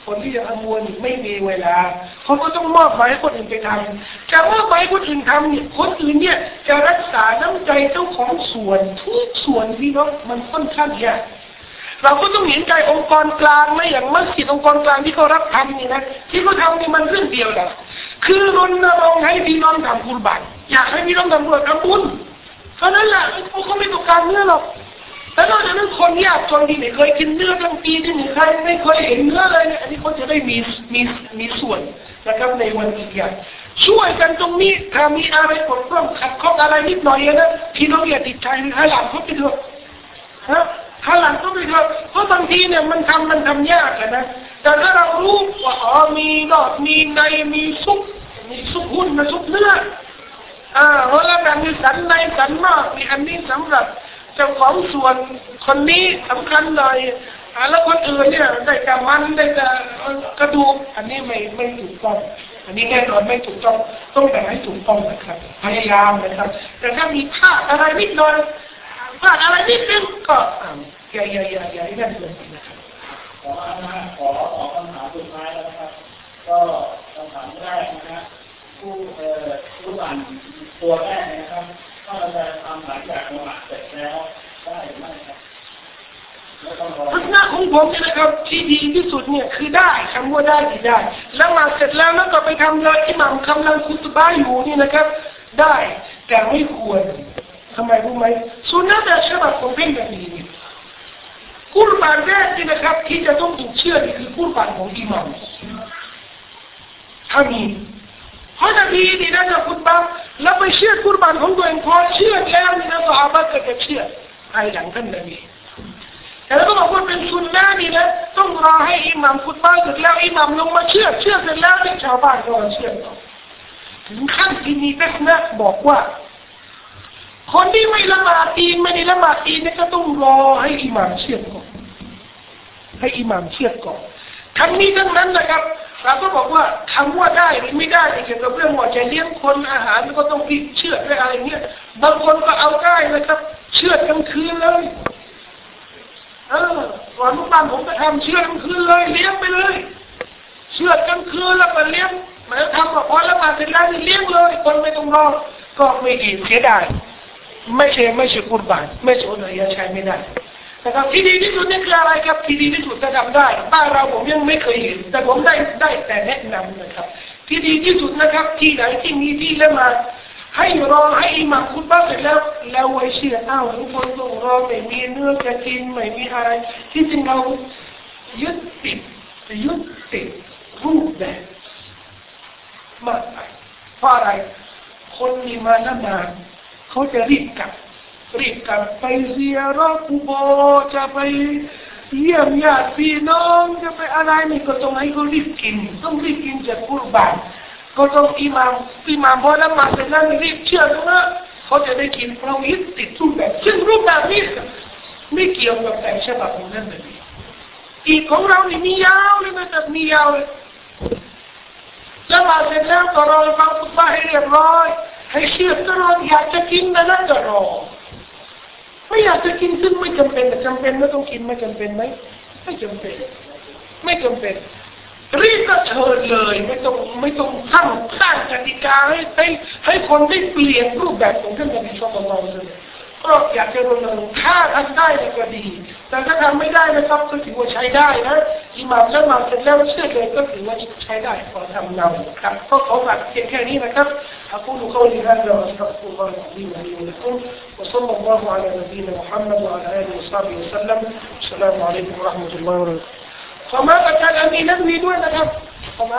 คนที่จะขโมยไม่มีเวลาเขาก็ต้องมอบหมายให้คนอื่นไปทำจะมอบหมายคนอื่นทำเนี่ยคนอื่นเนี่ยจะรักษาน้ำใจเจ้าของส่วนทุกส่วนที่เนาะมันค่อนข้างยากเราก็ต้องเห็นใจองค์กรกลางนะอย่างมัสยิดองค์กรกลางที่เขารับทำนี่นะที่เขาทำนี่มันเรื่องเดียวแหละคือรณรงค์ให้พี่น้องทำกุรบานอยากให้พี่น้องทำกุรบานทำบุญเพราะนั้นแหละเขาไม่ต้องการเนื้อหรอกแล้วนอกจากนั้นคนยากจนที่ไม่เคยกินเนื้อทั้งปีที่ไม่เคยไม่เคยเห็นเนื้อเลยเนี่ยอันนี้เขาจะได้มีมีมีส่วนนะครับในวันอีกอย่างช่วยกันตรงนี้ถ้ามีอะไรปกป้องขัดข้องอะไรนิดหน่อยนะพี่น้องอย่าติดใจให้หลังเขาไปเถอะฮะถ้าหลังก็ไปเถอะเพราะบางทีเนี่ยมันทำมันทำยากนะแต่ถ้าเรารู้ว่าอ๋อมีนอกมีในมีซุปมีซุปหุ้นมาซุปเนื้ออ่าเพราะแล้วแบบมีสันในสันนอกมีอันนี้สำหรับเจ้าของส่วนคนนี้สำคัญหน่อยอ่าแล้วคนอื่นเนี่ยได้แต่มันได้แต่กระดูกอันนี้ไม่ไม่ถูกต้องอันนี้แน่นอนไม่ถูกต้องต้องแบ่งให้ถูกต้องนะครับพยายามนะครับแต่ถ้ามีพลาดอะไรนิดหน่อยพลาดอะไรนิดนึงก็อย่าอย่าอย่าอย่าให้นั่นเลยนะครับขอขอขอคำถามสุดท้ายแล้วนะครับก็คำถามแรกนะครับผู้เอ่อผู้อ่านตัวแรกนะครับถ้าเราจะทำหลังจากละหมาดเสร็จแล้วได้หรือไม่ครับทัศนะของผมเนี่ยนะครับที่ดีที่สุดเนี่ยคือได้คำว่าได้ดีได้ละหมาดเสร็จแล้วแล้วก็ไปทำเลยอิหม่ามกำลังคุตบะห์อยู่นี่นะครับได้แต่ไม่ควรทำไมรู้ไหมสุนนะแบบฉบับของเพ่งแบบนี้กุรบานแรกนี่นะครับที่จะต้องถูกเชื่อนี่คือกุรบานของอิหม่ามถ้ามีเพราะนบีนี่นะจะคุตบะห์แล้วไปเชื่อกุรบานของตัวเองพอเชื่อแล้วนี่นะซอฮาบะห์ก็จะเชื่อภายหลังท่านนบีแต่แล้วก็บอกว่าเป็นสุนนะนี่นะต้องรอให้อิหม่ามคุตบะห์เสร็จแล้วอิหม่ามลงมาเชื่อเชื่อเสร็จแล้วที่ชาวบ้านก็เชื่อต่อถึงขั้นที่มีทัศนะบอกว่าคนที่ไม่ละหมาดอีนไม่ได้ละหมาดอีนเนี่ยก็ต้องรอให้อิหม่ามเชื่อก่อนให้อิหม่ามเชื่อก่อนทั้งนี้ทั้งนั้นนะครับเราก็บอกว่าคำว่าได้หรือไม่ได้เกี่ยวกับเรื่องว่าจะเลี้ยงคนอาหารก็ต้องพิเชื่อด้วยอะไรเงี้ยบางคนก็เอาได้นะครับเชื่อกลางคืนเลยเออก่อนเมื่อวานผมก็ทำเชื่อกลางคืนเลยเลี้ยงไปเลยเชื่อกลางคืนแล้วก็เลี้ยงหมายทำว่าพอละหมาดเสร็จแล้วเลี้ยงเลยคนไม่ต้องรอก็ไม่ดีเสียดายไม่ใช่ไม่ใช่กุรบานไม่ใช่อุดยาใช้ไม่ได้นะครับที่ดีที่สุดนี่คืออะไรครับที่ดีที่สุดจะทำได้บ้านเราผมยังไม่เคยเห็นแต่ผมได้ได้แต่แนะนำนะครับที่ดีที่สุดนะครับที่ไหนที่มีที่ละหมาดให้รอให้อิหม่ามคุตบะห์เสร็จแล้วแล้วไว้เชื่ออ้าวทุกคนต้องรอไม่มีเนื้อจะกินไม่มีอะไรที่จริงเรายึดติดยึดติดรูปแบบมากไปเพราะอะไรคนมีมาละหมาดเขาจะรีบกลับรีบกลับไปเซียรอกุโบจะไปเยี่ยมญาติพี่น้องจะไปอะไรนี่ก็ต้องให้เขารีบกินต้องรีบกินจากกุรบานก็ต้องอิหม่ามอิหม่ามพอละหมาดเสร็จแล้วรีบเชื่อว่าเขาจะได้กินเรายึดติดรูปแบบซึ่งรูปแบบนี้ไม่เกี่ยวกับแต่ฉบับของนั่นเลยอีกของเรานี่มียาวเลยนะแต่มียาวเลยละหมาดเสร็จแล้วก็รอฟังคุตบะห์ให้เรียบร้อยให้เชื่อตลอดอยากจะกินนะนั่นก็รอไม่อยากจะกินซึ่งไม่จำเป็นแต่จำเป็นไม่ต้องกินไม่จำเป็นไหมไม่จำเป็นไม่จำเป็นรีบก็เชิญเลยไม่ต้องไม่ต้องสร้างสร้างกติกาให้ให้ให้คนได้เปลี่ยนรูปแบบของท่านนบีศ็อลลัลลอฮุอะลัยฮิวะซัลลัมก็อยากจะรณรงค์ถ้าทำได้ก็ดีแต่ถ้าทำไม่ได้นะครับก็ถือว่าใช้ได้นะอิหม่ามละหมาดเสร็จแล้วเชื่อเลยก็ถือว่าใช้ได้พอทำเราครับก็ขอฝากเพียงแค่นี้นะครับأقول قولي هذا وأستغفر الله العظيم لي ولكم وصلى الله على نبينا محمد وعلى آله وصحبه وسلم السلام عليكم ورحمة الله وبركاته فما كان أمين أمين وين أذهب فما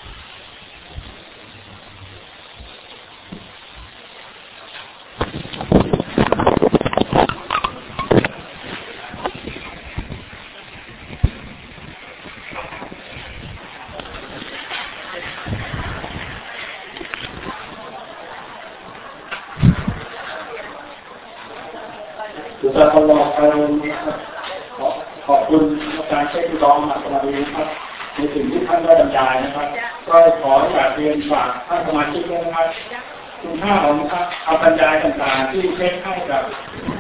สุภาพบุรุษขอบคุณอาจารย์เชษฐีรองมาสวัสดีนะครับในสิ่งที่ท่านได้บรรยายนะครับก็ขออยากเรียนฝากท่านสมาชิกด้วยนะครับคุณค่าของเอาบรรยายต่างๆที่เช็คให้กับ